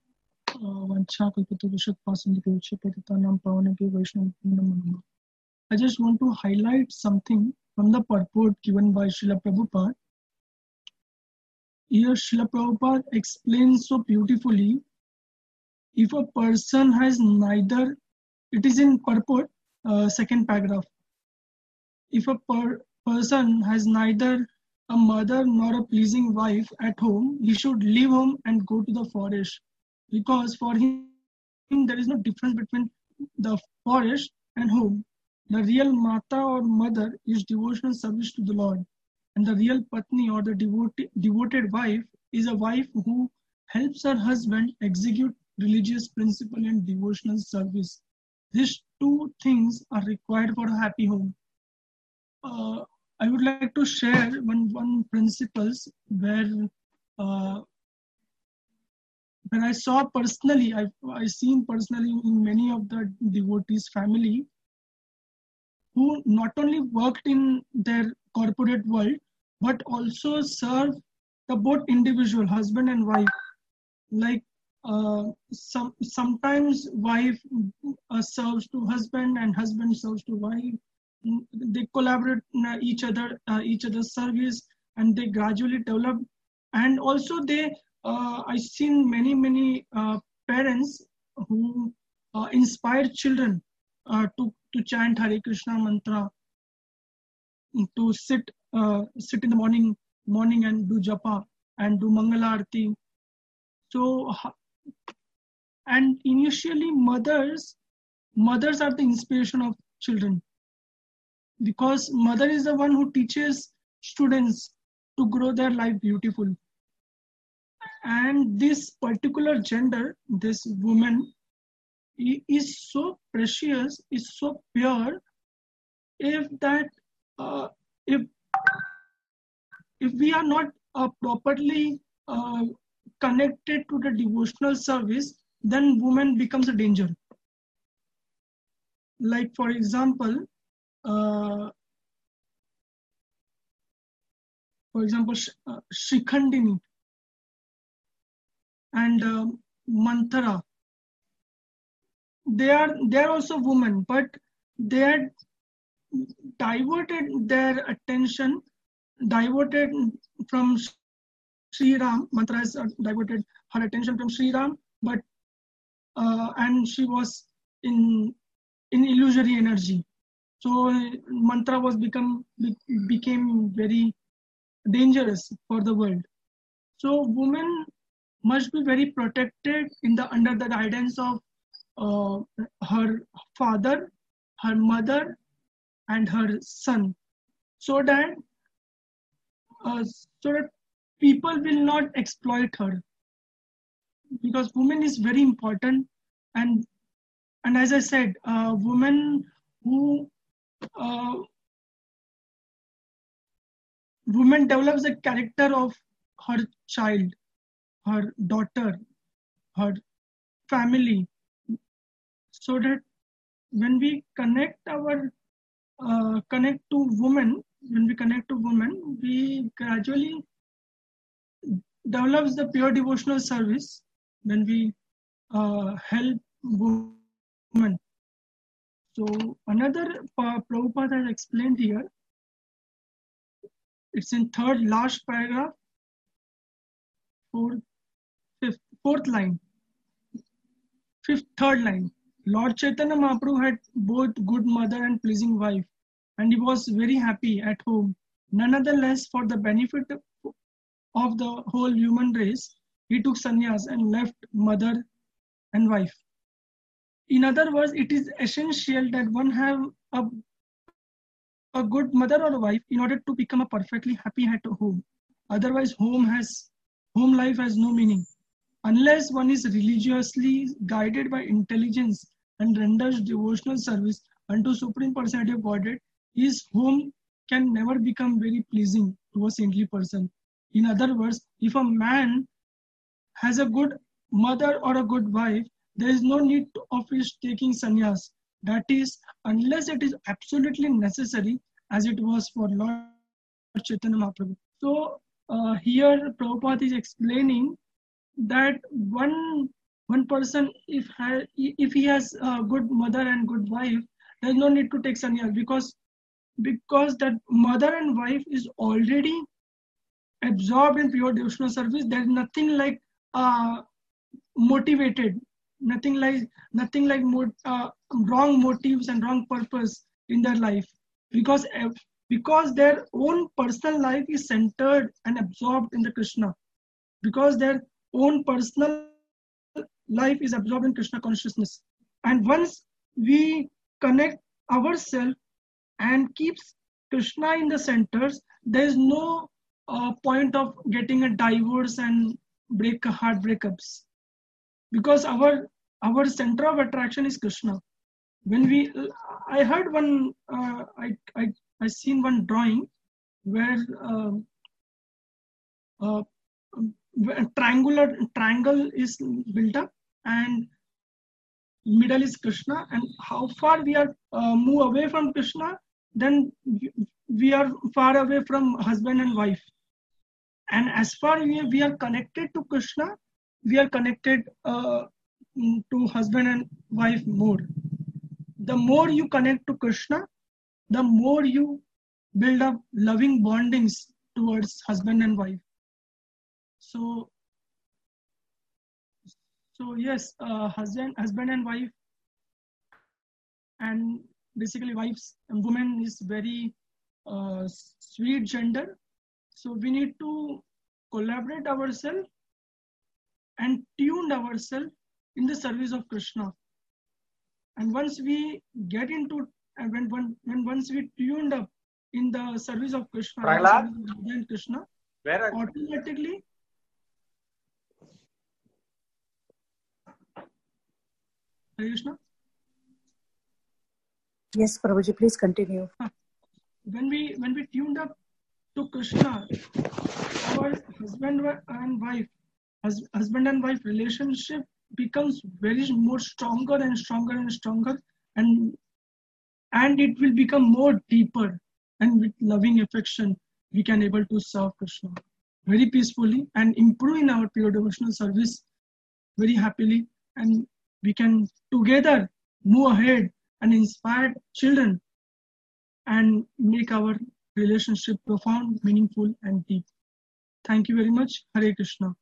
I just want to highlight something from the purport given by Srila Prabhupada. Here, Srila Prabhupada explains so beautifully, if a person has neither, it is in purport, second paragraph. If a person has neither a mother nor a pleasing wife at home, he should leave home and go to the forest. because for him there is no difference between the forest and home. The real Mata or mother is devotional service to the Lord, and the real Patni or the devoted wife is a wife who helps her husband execute religious principle and devotional service. These two things are required for a happy home. I would like to share one principles where I saw personally, I seen personally in many of the devotees' family who not only worked in their corporate world but also serve the both individual husband and wife. Like sometimes wife serves to husband and husband serves to wife. They collaborate each other's service, and they gradually develop. And also they I've seen many parents who inspire children to chant Hare Krishna mantra, to sit in the morning and do japa and do Mangala Arati. So, and initially mothers are the inspiration of children, because mother is the one who teaches students to grow their life beautiful. And this particular gender, this woman, is so precious, is so pure. If we are not properly connected to the devotional service, then woman becomes a danger. Like for example, Shikhandini and Manthara. They are also women, but they had diverted their attention, diverted from Sri Ram. Manthara has diverted her attention from Sri Ram, but and she was in illusory energy. So mantra became very dangerous for the world. So women must be very protected under the guidance of her father, her mother, and her son, so that people will not exploit her, because women is very important. And as I said, women develops the character of her child, her daughter, her family, so that when we connect to women, we gradually develops the pure devotional service when we help women. So another Prabhupada has explained here. It's in third last paragraph, fourth line, third line. Lord Chaitanya Mahaprabhu had both good mother and pleasing wife, and he was very happy at home. Nonetheless, for the benefit of the whole human race, he took sannyas and left mother and wife. In other words, it is essential that one have a good mother or a wife in order to become a perfectly happy at home. Otherwise, home life has no meaning. Unless one is religiously guided by intelligence and renders devotional service unto Supreme Personality of Godhead, his home can never become very pleasing to a saintly person. In other words, if a man has a good mother or a good wife, there is no need of his taking sannyas. That is, unless it is absolutely necessary, as it was for Lord Chaitanya Mahaprabhu. So here Prabhupada is explaining that one person, if he has a good mother and good wife, there is no need to take sannyas, because that mother and wife is already absorbed in pure devotional service. There is nothing like motivated, nothing like wrong motives and wrong purpose in their life, because their own personal life is centered and absorbed in the Krishna, because their own personal life is absorbed in Krishna consciousness. And once we connect ourselves and keeps Krishna in the centers, there is no point of getting a divorce and heart breakups, because our center of attraction is Krishna. When I heard one, I seen one drawing where a triangle is built up and middle is Krishna, and how far we are move away from Krishna, then we are far away from husband and wife. And as far we are connected to Krishna, we are connected to husband and wife more. The more you connect to Krishna, the more you build up loving bondings towards husband and wife. So yes, husband and wife, and basically wives and women is very sweet gender. So we need to collaborate ourselves and tune ourselves in the service of Krishna. And once we get into, and once we tuned up in the service of Krishna, and Krishna, automatically Hare Krishna. Yes, Prabhuji, please continue. When we tuned up to Krishna, our husband and wife relationship becomes very more stronger and stronger and stronger, and it will become more deeper, and with loving affection we can able to serve Krishna very peacefully and improve in our pure devotional service very happily, and we can together move ahead and inspire children and make our relationship profound, meaningful and deep. Thank you very much. Hare Krishna.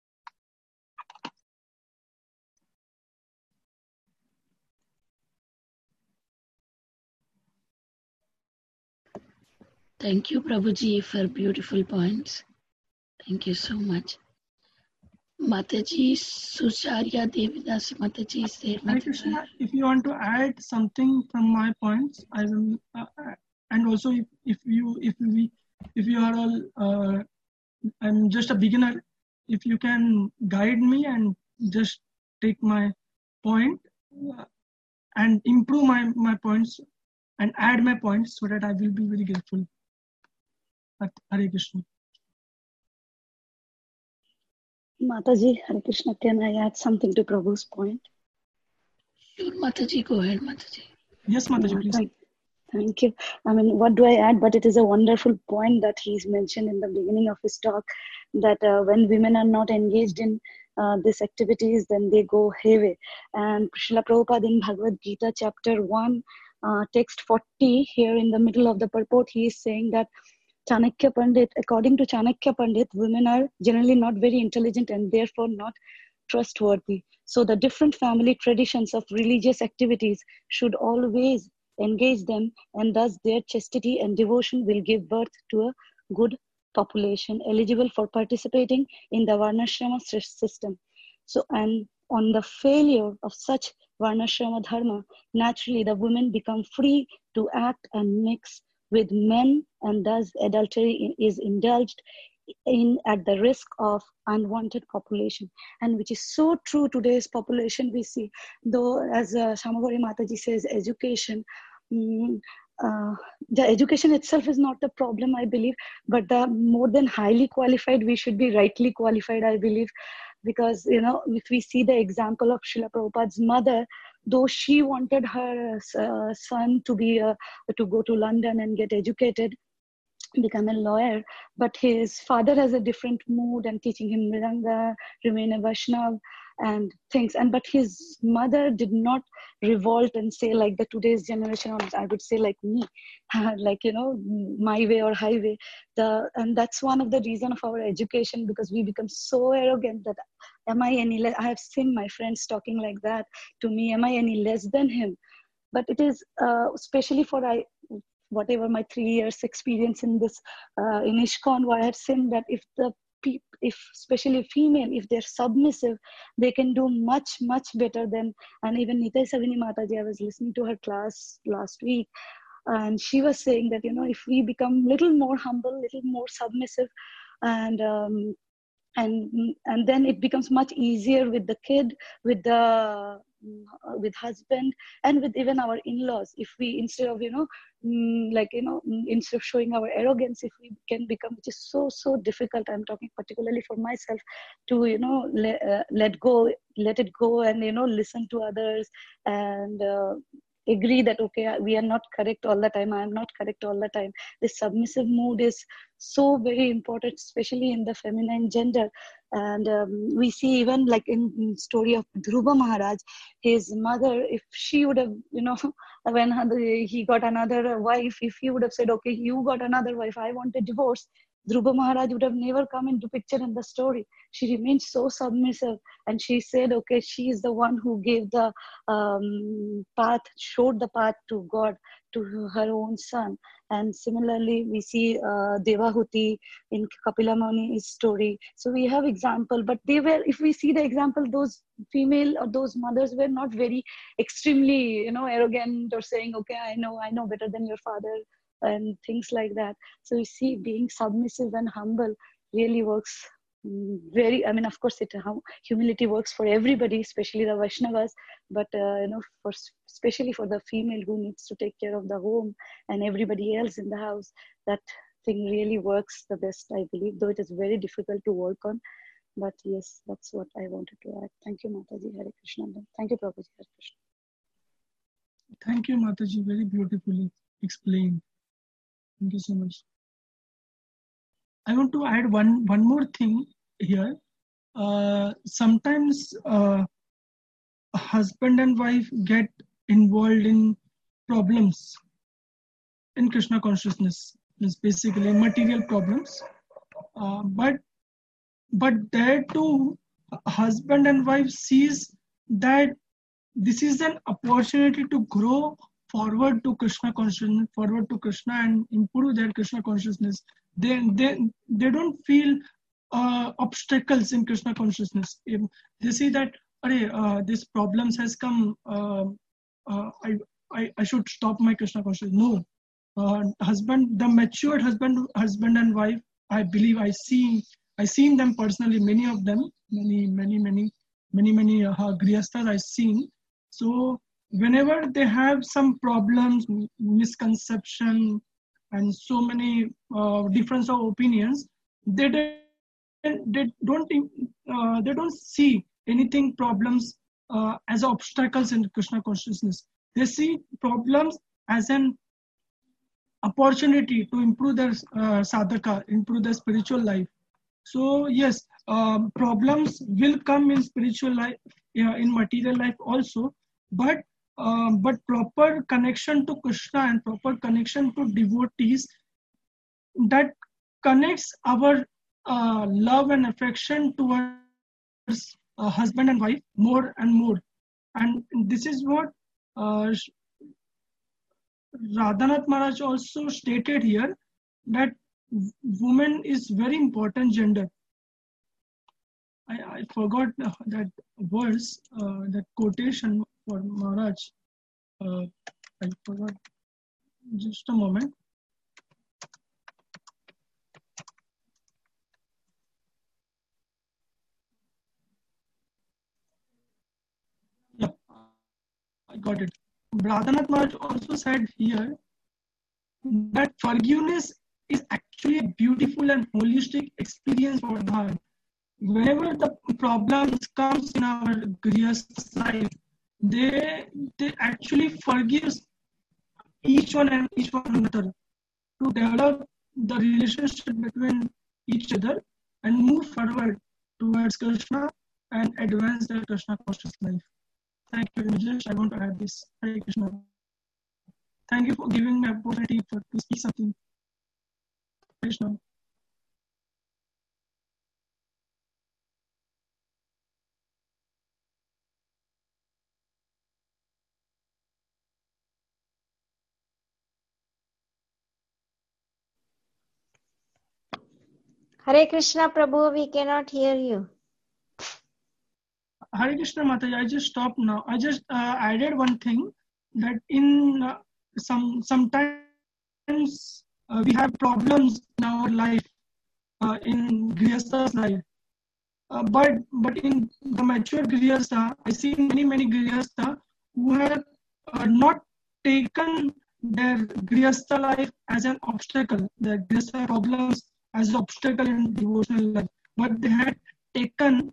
Thank you, Prabhuji, for beautiful points. Thank you so much. Mataji, Sucharya Devidas Mataji is there. Hare Krishna, if you want to add something from my points, I will. And also, if you are all, I'm just a beginner. If you can guide me and just take my point and improve my points and add my points, so that I will be very grateful. Hare Krishna. Mataji, Hare Krishna, can I add something to Prabhu's point? Sure, Mataji, go ahead, Mataji. Yes, Mataji, please. Thank you. I mean, what do I add? But it is a wonderful point that he's mentioned in the beginning of his talk, that when women are not engaged in these activities, then they go hayway. And Srila Prabhupada in Bhagavad Gita, chapter 1, text 40, here in the middle of the purport, he is saying that Chanakya Pandit, according to Chanakya Pandit, women are generally not very intelligent and therefore not trustworthy. So the different family traditions of religious activities should always engage them, and thus their chastity and devotion will give birth to a good population eligible for participating in the Varnashrama system. So, and on the failure of such Varnashrama dharma, naturally the women become free to act and mix with men, and thus adultery is indulged in at the risk of unwanted population, and which is so true. Today's population we see, though, as Shamabari Mataji says, education, the education itself is not the problem, I believe, but the more than highly qualified, we should be rightly qualified, I believe, because, you know, if we see the example of Srila Prabhupada's mother, though she wanted her son to be to go to London and get educated, become a lawyer, but his father has a different mood and teaching him Mridanga, remain a Vaishnav and things. And but his mother did not revolt and say like the today's generation, or I would say like me, like, you know, my way or highway. And that's one of the reason of our education, because we become so arrogant that am I any less? I have seen my friends talking like that to me. Am I any less than him? But it is especially for whatever my 3 years experience in this in ISKCON, where I have seen that if the if especially female, if they're submissive, they can do much better than. And even Nitai Savini Mataji, I was listening to her class last week, and she was saying that, if we become little more humble, little more submissive, and and then it becomes much easier with the kid, with the with husband, and with even our in-laws. If we, instead of instead of showing our arrogance, if we can become, which is so difficult, I'm talking particularly for myself, to let it go, and listen to others, and agree that, okay, we are not correct all the time, I am not correct all the time. This submissive mood is so very important, especially in the feminine gender. And we see even like in story of Dhruva Maharaj, his mother, if she would have, when he got another wife, if he would have said, okay, you got another wife, I want a divorce, Dhruva Maharaj would have never come into picture in the story. She remained so submissive, and she said, okay, she is the one who gave the path, showed the path to God, to her own son. And similarly, we see Devahuti in Kapila Muni's story. So we have example, but they were, if we see the example, those female or those mothers were not very extremely, arrogant, or saying, okay, I know better than your father, and things like that. So you see, being submissive and humble really works very, I mean, of course, humility works for everybody, especially the Vaishnavas, but for especially for the female who needs to take care of the home and everybody else in the house, that thing really works the best, I believe, though it is very difficult to work on. But yes, that's what I wanted to add. Thank you, Mataji. Hare Krishna. Thank you, Prabhuji. Hare Krishna. Thank you, Mataji. Very beautifully explained. Thank you so much. I want to add one more thing here. Sometimes a husband and wife get involved in problems in Krishna consciousness. It's basically material problems. But there too, husband and wife sees that this is an opportunity to grow forward to Krishna consciousness, forward to Krishna, and improve their Krishna consciousness. They don't feel obstacles in Krishna consciousness. If they see that, this problems has come, I should stop my Krishna consciousness. No, the matured husband and wife, I believe I seen them personally, many of them, many grihasthas I seen. So whenever they have some problems, misconception, and so many difference of opinions, they don't see anything problems as obstacles in Krishna consciousness. They see problems as an opportunity to improve their sadhaka, improve their spiritual life. So yes, problems will come in spiritual life, in material life also, but proper connection to Krishna and proper connection to devotees, that connects our love and affection towards husband and wife more and more. And this is what Radhanath Maharaj also stated here, that woman is very important gender. I forgot that verse, that quotation for Maharaj. I forgot. Just a moment. Yeah, I got it. Radhanath Maharaj also said here that forgiveness is actually a beautiful and holistic experience for the heart. Whenever the problems comes in our grihastha's life, they actually forgive each one another to develop the relationship between each other and move forward towards Krishna and advance their Krishna conscious life. Thank you, Rajesh. I want to add this. Hare Krishna. Thank you for giving me opportunity to speak something. Hare Krishna. Hare Krishna Prabhu, we cannot hear you. Hare Krishna Mataji, I just stopped now. I just added one thing that in sometimes we have problems in our life, in Grihastha's life. But in the mature Grihastha, I see many Grihastha who have not taken their Grihastha life as an obstacle, their Grihastha problems as an obstacle in devotional life, but they had taken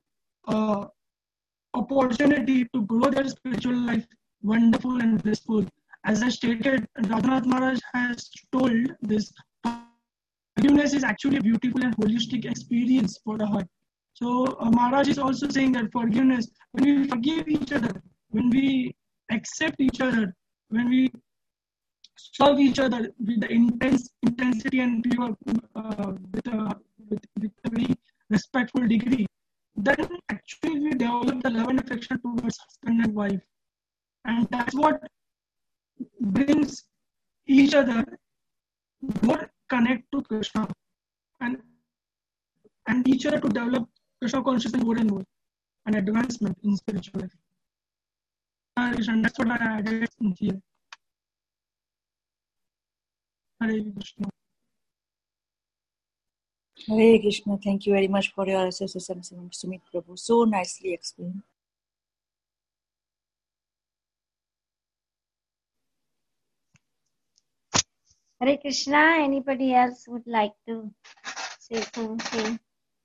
opportunity to grow their spiritual life wonderful and blissful. As I stated, Raghunath Maharaj has told this forgiveness is actually a beautiful and holistic experience for the heart. So Maharaj is also saying that forgiveness, when we forgive each other, when we accept each other, when we serve each other with the intensity and pure, with a very respectful degree, then actually we develop the love and affection towards husband and wife. And that's what brings each other more connect to Krishna and each other to develop Krishna consciousness more and more and advancement in spiritual life. And that's what I added in here. Hare Krishna. Hare Krishna. Thank you very much for your assessment, Sumit Prabhu. So nicely explained. Hare Krishna, anybody else would like to say something?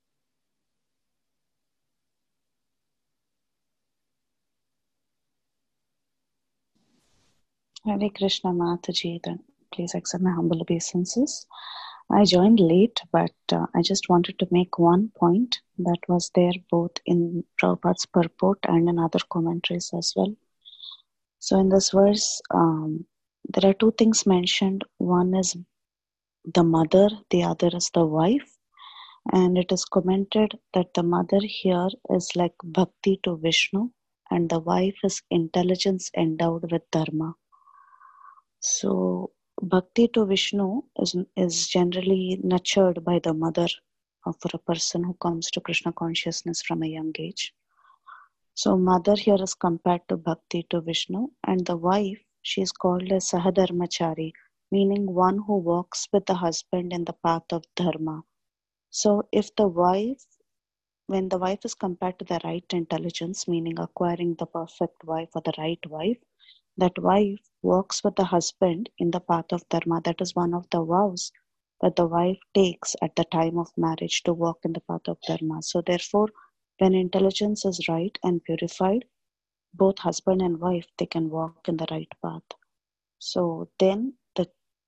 Hare Krishna Mataji, then please accept my humble obeisances. I joined late, but I just wanted to make one point that was there both in Prabhupada's purport and in other commentaries as well. So in this verse, there are two things mentioned. One is the mother, the other is the wife. And it is commented that the mother here is like bhakti to Vishnu and the wife is intelligence endowed with dharma. So bhakti to Vishnu is generally nurtured by the mother for a person who comes to Krishna consciousness from a young age. So mother here is compared to bhakti to Vishnu, and the wife, she is called as Sahadharmachari, meaning one who walks with the husband in the path of dharma. So if the wife, when the wife is compared to the right intelligence, meaning acquiring the perfect wife or the right wife, that wife walks with the husband in the path of dharma. That is one of the vows that the wife takes at the time of marriage, to walk in the path of dharma. So therefore, when intelligence is right and purified, both husband and wife, they can walk in the right path. So then the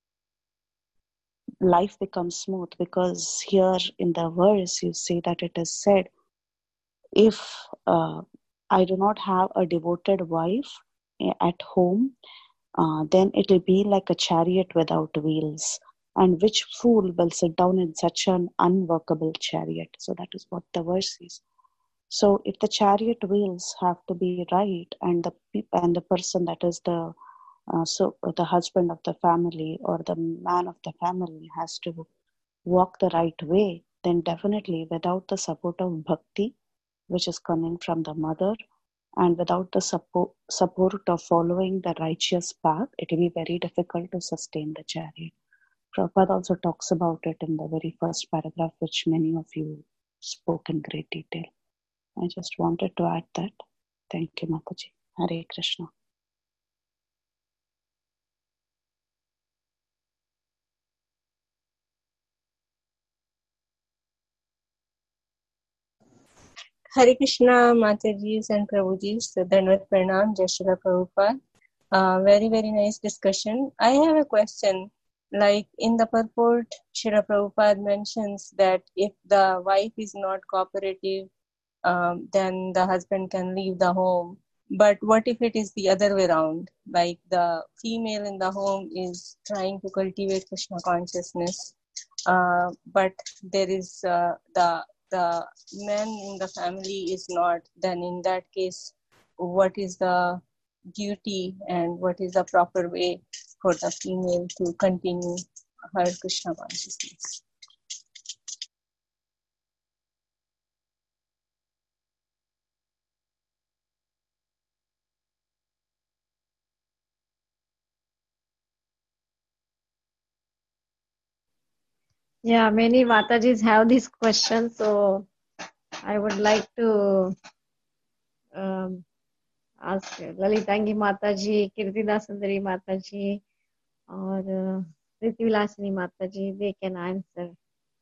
life becomes smooth, because here in the verse you see that it is said, if I do not have a devoted wife at home, then it will be like a chariot without wheels. And which fool will sit down in such an unworkable chariot? So that is what the verse is. So if the chariot wheels have to be right, and the person that is the husband of the family or the man of the family has to walk the right way, then definitely without the support of bhakti, which is coming from the mother, and without the support of following the righteous path, it will be very difficult to sustain the chariot. Prabhupada also talks about it in the very first paragraph, which many of you spoke in great detail. I just wanted to add that. Thank you, Mataji. Hare Krishna. Hare Krishna, Matajis and Prabhujis, Dandavat Pranam, Jai Shri Prabhupada. Very, very nice discussion. I have a question. Like in the purport, Srila Prabhupada mentions that if the wife is not cooperative, then the husband can leave the home. But what if it is the other way around? Like the female in the home is trying to cultivate Krishna consciousness, but there is the man in the family is not. Then in that case, what is the duty and what is the proper way for the female to continue her Krishna consciousness? Yeah, many Matajis have this question, so I would like to ask Lalitangi Mataji, Kirtida Sundari Mataji, or Priti Vilasini Mataji, they can answer.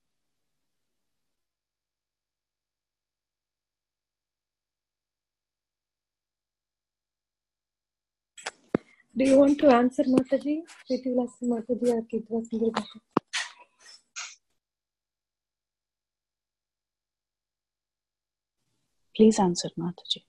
Do you want to answer, Mataji? Priti Vilasini Mataji or Kirtida Sundari Mataji? Please answer, Mataji.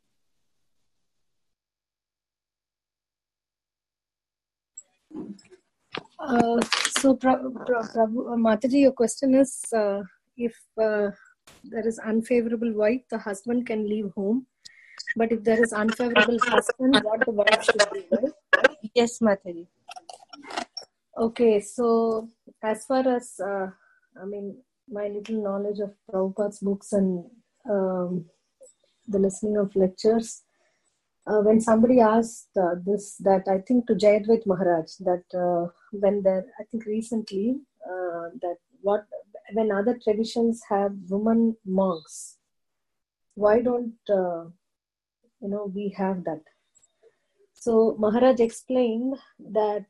So, Mataji, your question is if there is unfavorable wife, the husband can leave home. But if there is unfavorable husband, what the wife should do, right? Yes, Mataji. Okay, so as far as, my little knowledge of Prabhupada's books and the listening of lectures, when somebody asked that I think to Jayadvaita Maharaj, that when there, I think recently, when other traditions have women monks, why don't, we have that? So Maharaj explained that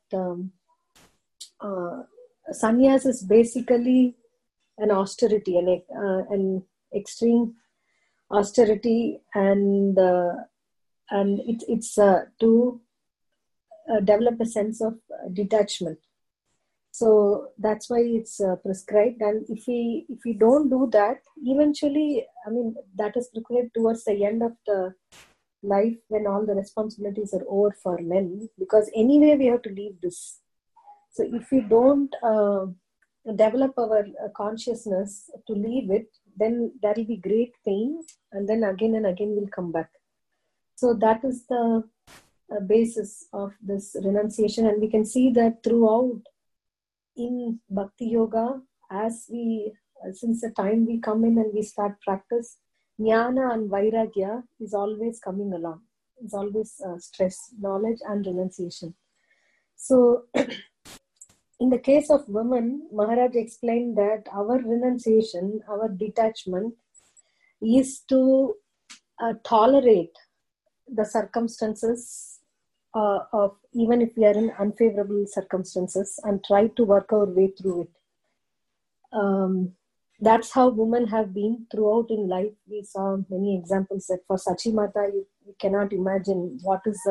sannyas is basically an austerity, an extreme austerity, and it's to develop a sense of detachment. So that's why it's prescribed. And if we don't do that, eventually, that is prescribed towards the end of the life when all the responsibilities are over for men, because anyway we have to leave this. So if we don't develop our consciousness to leave it, then there will be great pain, and then again and again we'll come back. So that is the basis of this renunciation, and we can see that throughout in Bhakti Yoga, as we since the time we come in and we start practice, Jnana and Vairagya is always coming along. It's always stress, knowledge and renunciation. So in the case of women, Maharaj explained that our renunciation, our detachment is to tolerate the circumstances of even if we are in unfavorable circumstances and try to work our way through it. That's how women have been throughout in life. We saw many examples that for Sachi Mata, you cannot imagine what is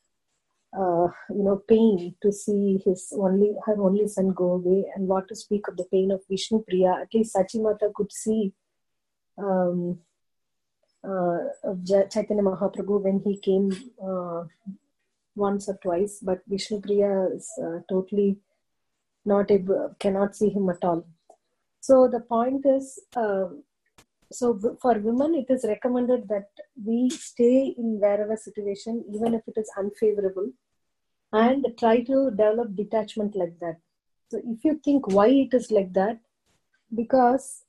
pain to see her only son go away, and what to speak of the pain of Vishnu Priya. At least Sachi Mata could see Chaitanya Mahaprabhu when he came once or twice, but Vishnu Priya is totally cannot see him at all. So the point is, so for women, it is recommended that we stay in wherever situation, even if it is unfavorable, and try to develop detachment like that. So if you think why it is like that, because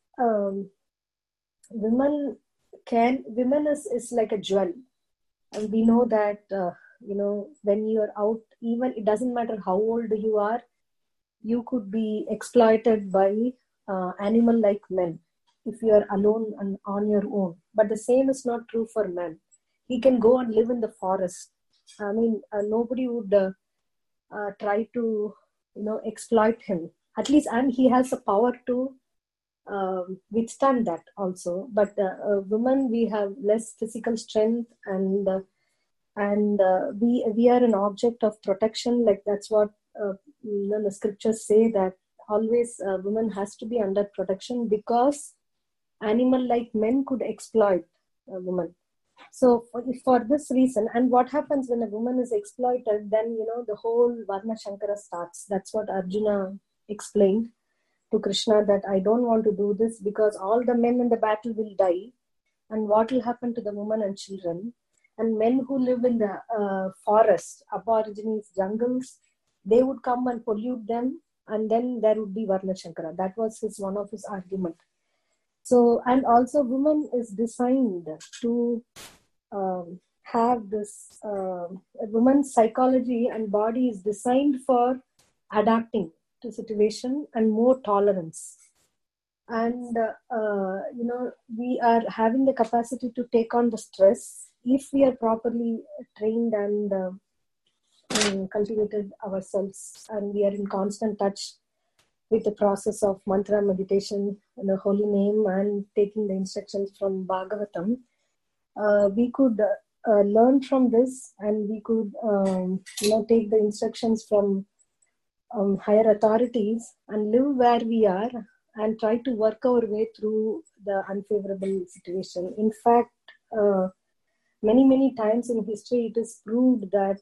women is like a jewel, and we know that when you are out, even it doesn't matter how old you are, you could be exploited by animal like men if you are alone and on your own. But the same is not true for men. He can go and live in the forest. Nobody would try to exploit him, at least, and he has the power to withstand that also. But women, we have less physical strength, and we are an object of protection. Like that's what the scriptures say, that always women has to be under protection, because animal like men could exploit a woman. So for this reason, and what happens when a woman is exploited, then the whole Varna Shankara starts. That's what Arjuna explained to Krishna, that I don't want to do this because all the men in the battle will die, and what will happen to the women and children? And men who live in the forest, aborigines, jungles, they would come and pollute them, and then there would be Varna Shankara. That was one of his argument. So, and also woman is designed to have this, woman's psychology and body is designed for adapting to situation and more tolerance. And we are having the capacity to take on the stress if we are properly trained and cultivated ourselves, and we are in constant touch with the process of mantra meditation and the holy name and taking the instructions from Bhagavatam. We could learn from this, and we could take the instructions from higher authorities and live where we are and try to work our way through the unfavorable situation. In fact, many times in history it is proved that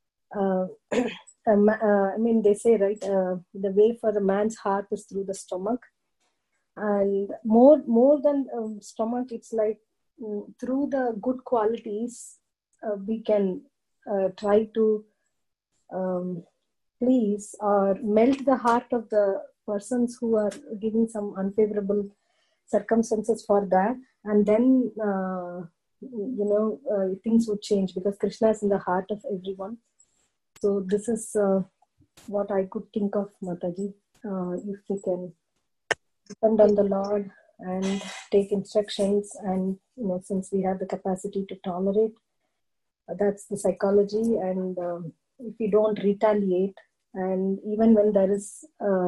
they say, right, the way for a man's heart is through the stomach, and more than stomach, it's like through the good qualities we can try to please or melt the heart of the persons who are giving some unfavorable circumstances for that, and then things would change because Krishna is in the heart of everyone. So this is what I could think of, Mataji. If we can depend on the Lord and take instructions, and since we have the capacity to tolerate, that's the psychology. And if we don't retaliate, and even when there is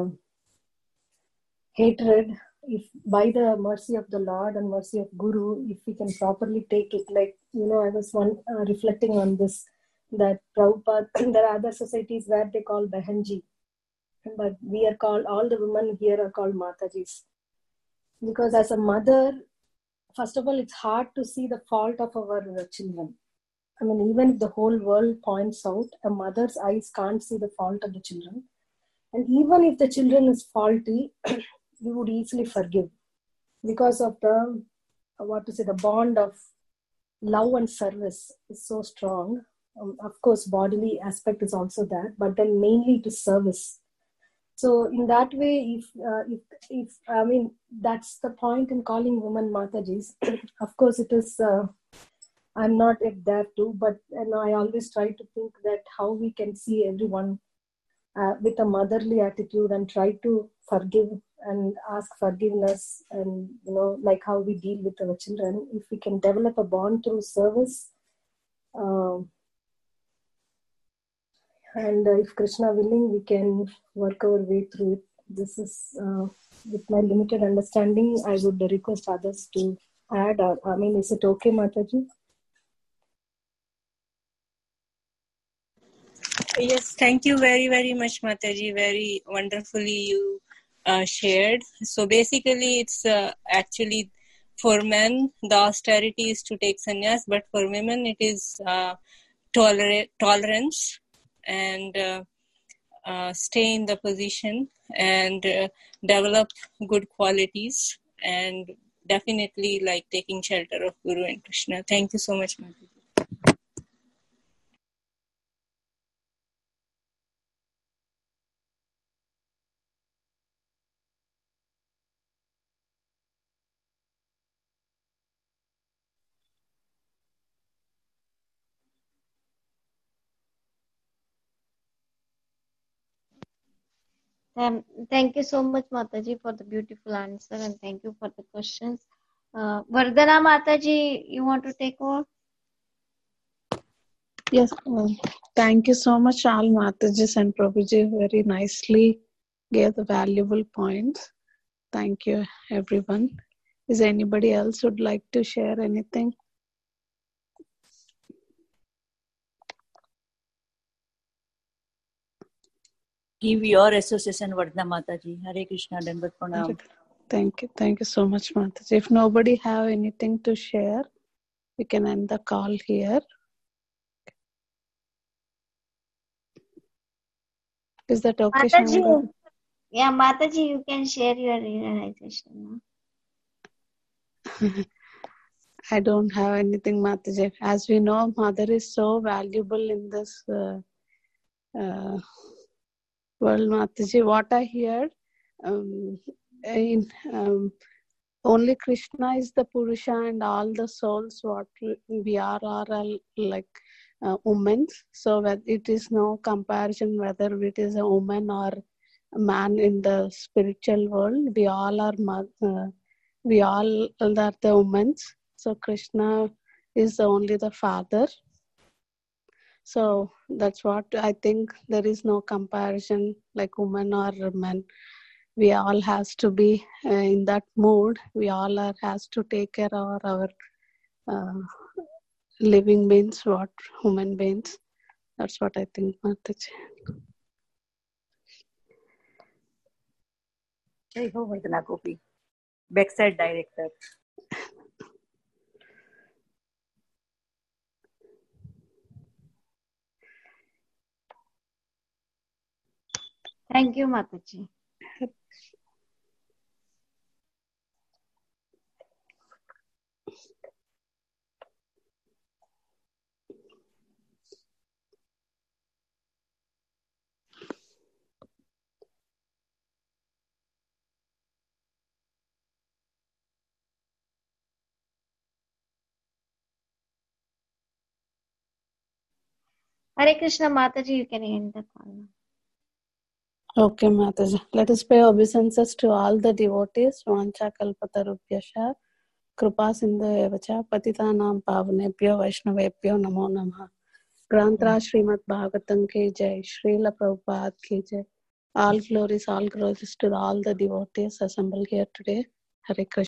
hatred, if by the mercy of the Lord and mercy of Guru, if we can properly take it, like I was reflecting on this, that Prabhupada, there are other societies where they call Bahanji, but we are called, all the women here are called Matajis, because as a mother, first of all, it's hard to see the fault of our children. I mean, even if the whole world points out, a mother's eyes can't see the fault of the children. And even if the children is faulty, we would easily forgive because of the bond of love and service is so strong. Of course, bodily aspect is also that, but then mainly to service. So in that way, if that's the point in calling women Matajis. Of course, it is. I'm not at that too, but I always try to think that how we can see everyone with a motherly attitude and try to forgive and ask forgiveness, and like how we deal with our children. If we can develop a bond through service, and if Krishna willing, we can work our way through it. This is with my limited understanding. I would request others to add. Is it okay, Mataji? Yes, thank you very much, Mataji. Very wonderfully you shared. So basically, it's actually for men, the austerity is to take sannyas, but for women, it is tolerance and stay in the position and develop good qualities, and definitely like taking shelter of Guru and Krishna. Thank you so much, Mataji. Thank you so much, Mataji, for the beautiful answer, and thank you for the questions. Vardhana Mataji, you want to take over? Yes, thank you so much, all Matajis and Prabhuji. Very nicely gave the valuable points. Thank you, everyone. Is anybody else would like to share anything? Give your association, Vardhana Mataji. Hare Krishna, Dandavat Pranam. Thank you. Thank you so much, Mataji. If nobody have anything to share, we can end the call here. Is that okay, Mataji? Yeah, Mataji, you can share your realization. I don't have anything, Mataji. As we know, Mother is so valuable in this world, Mataji. What I heard, only Krishna is the Purusha, and all the souls what we are like women. So it is no comparison whether it is a woman or man in the spiritual world. We all are we all are the women. So Krishna is only the father. So that's what I think. There is no comparison like woman or men. We all has to be in that mood. We all has to take care of our living beings, what human beings. That's what I think, Mataji. Jai Ho Vandana Gopi, backside director. Thank you, Mataji. Hare Krishna, Mataji, you can end the call. Okay, Mataji. Let us pay obeisances to all the devotees. Vancha kalpatarubhyasha, kripa sindhu patitanam pavanebhyo vaishnavebhyo namo namah. Grantra Srimad Bhagavatam ki jai, Srila Prabhupada ki jai. All glories to all the devotees assembled here today. Hare Krishna.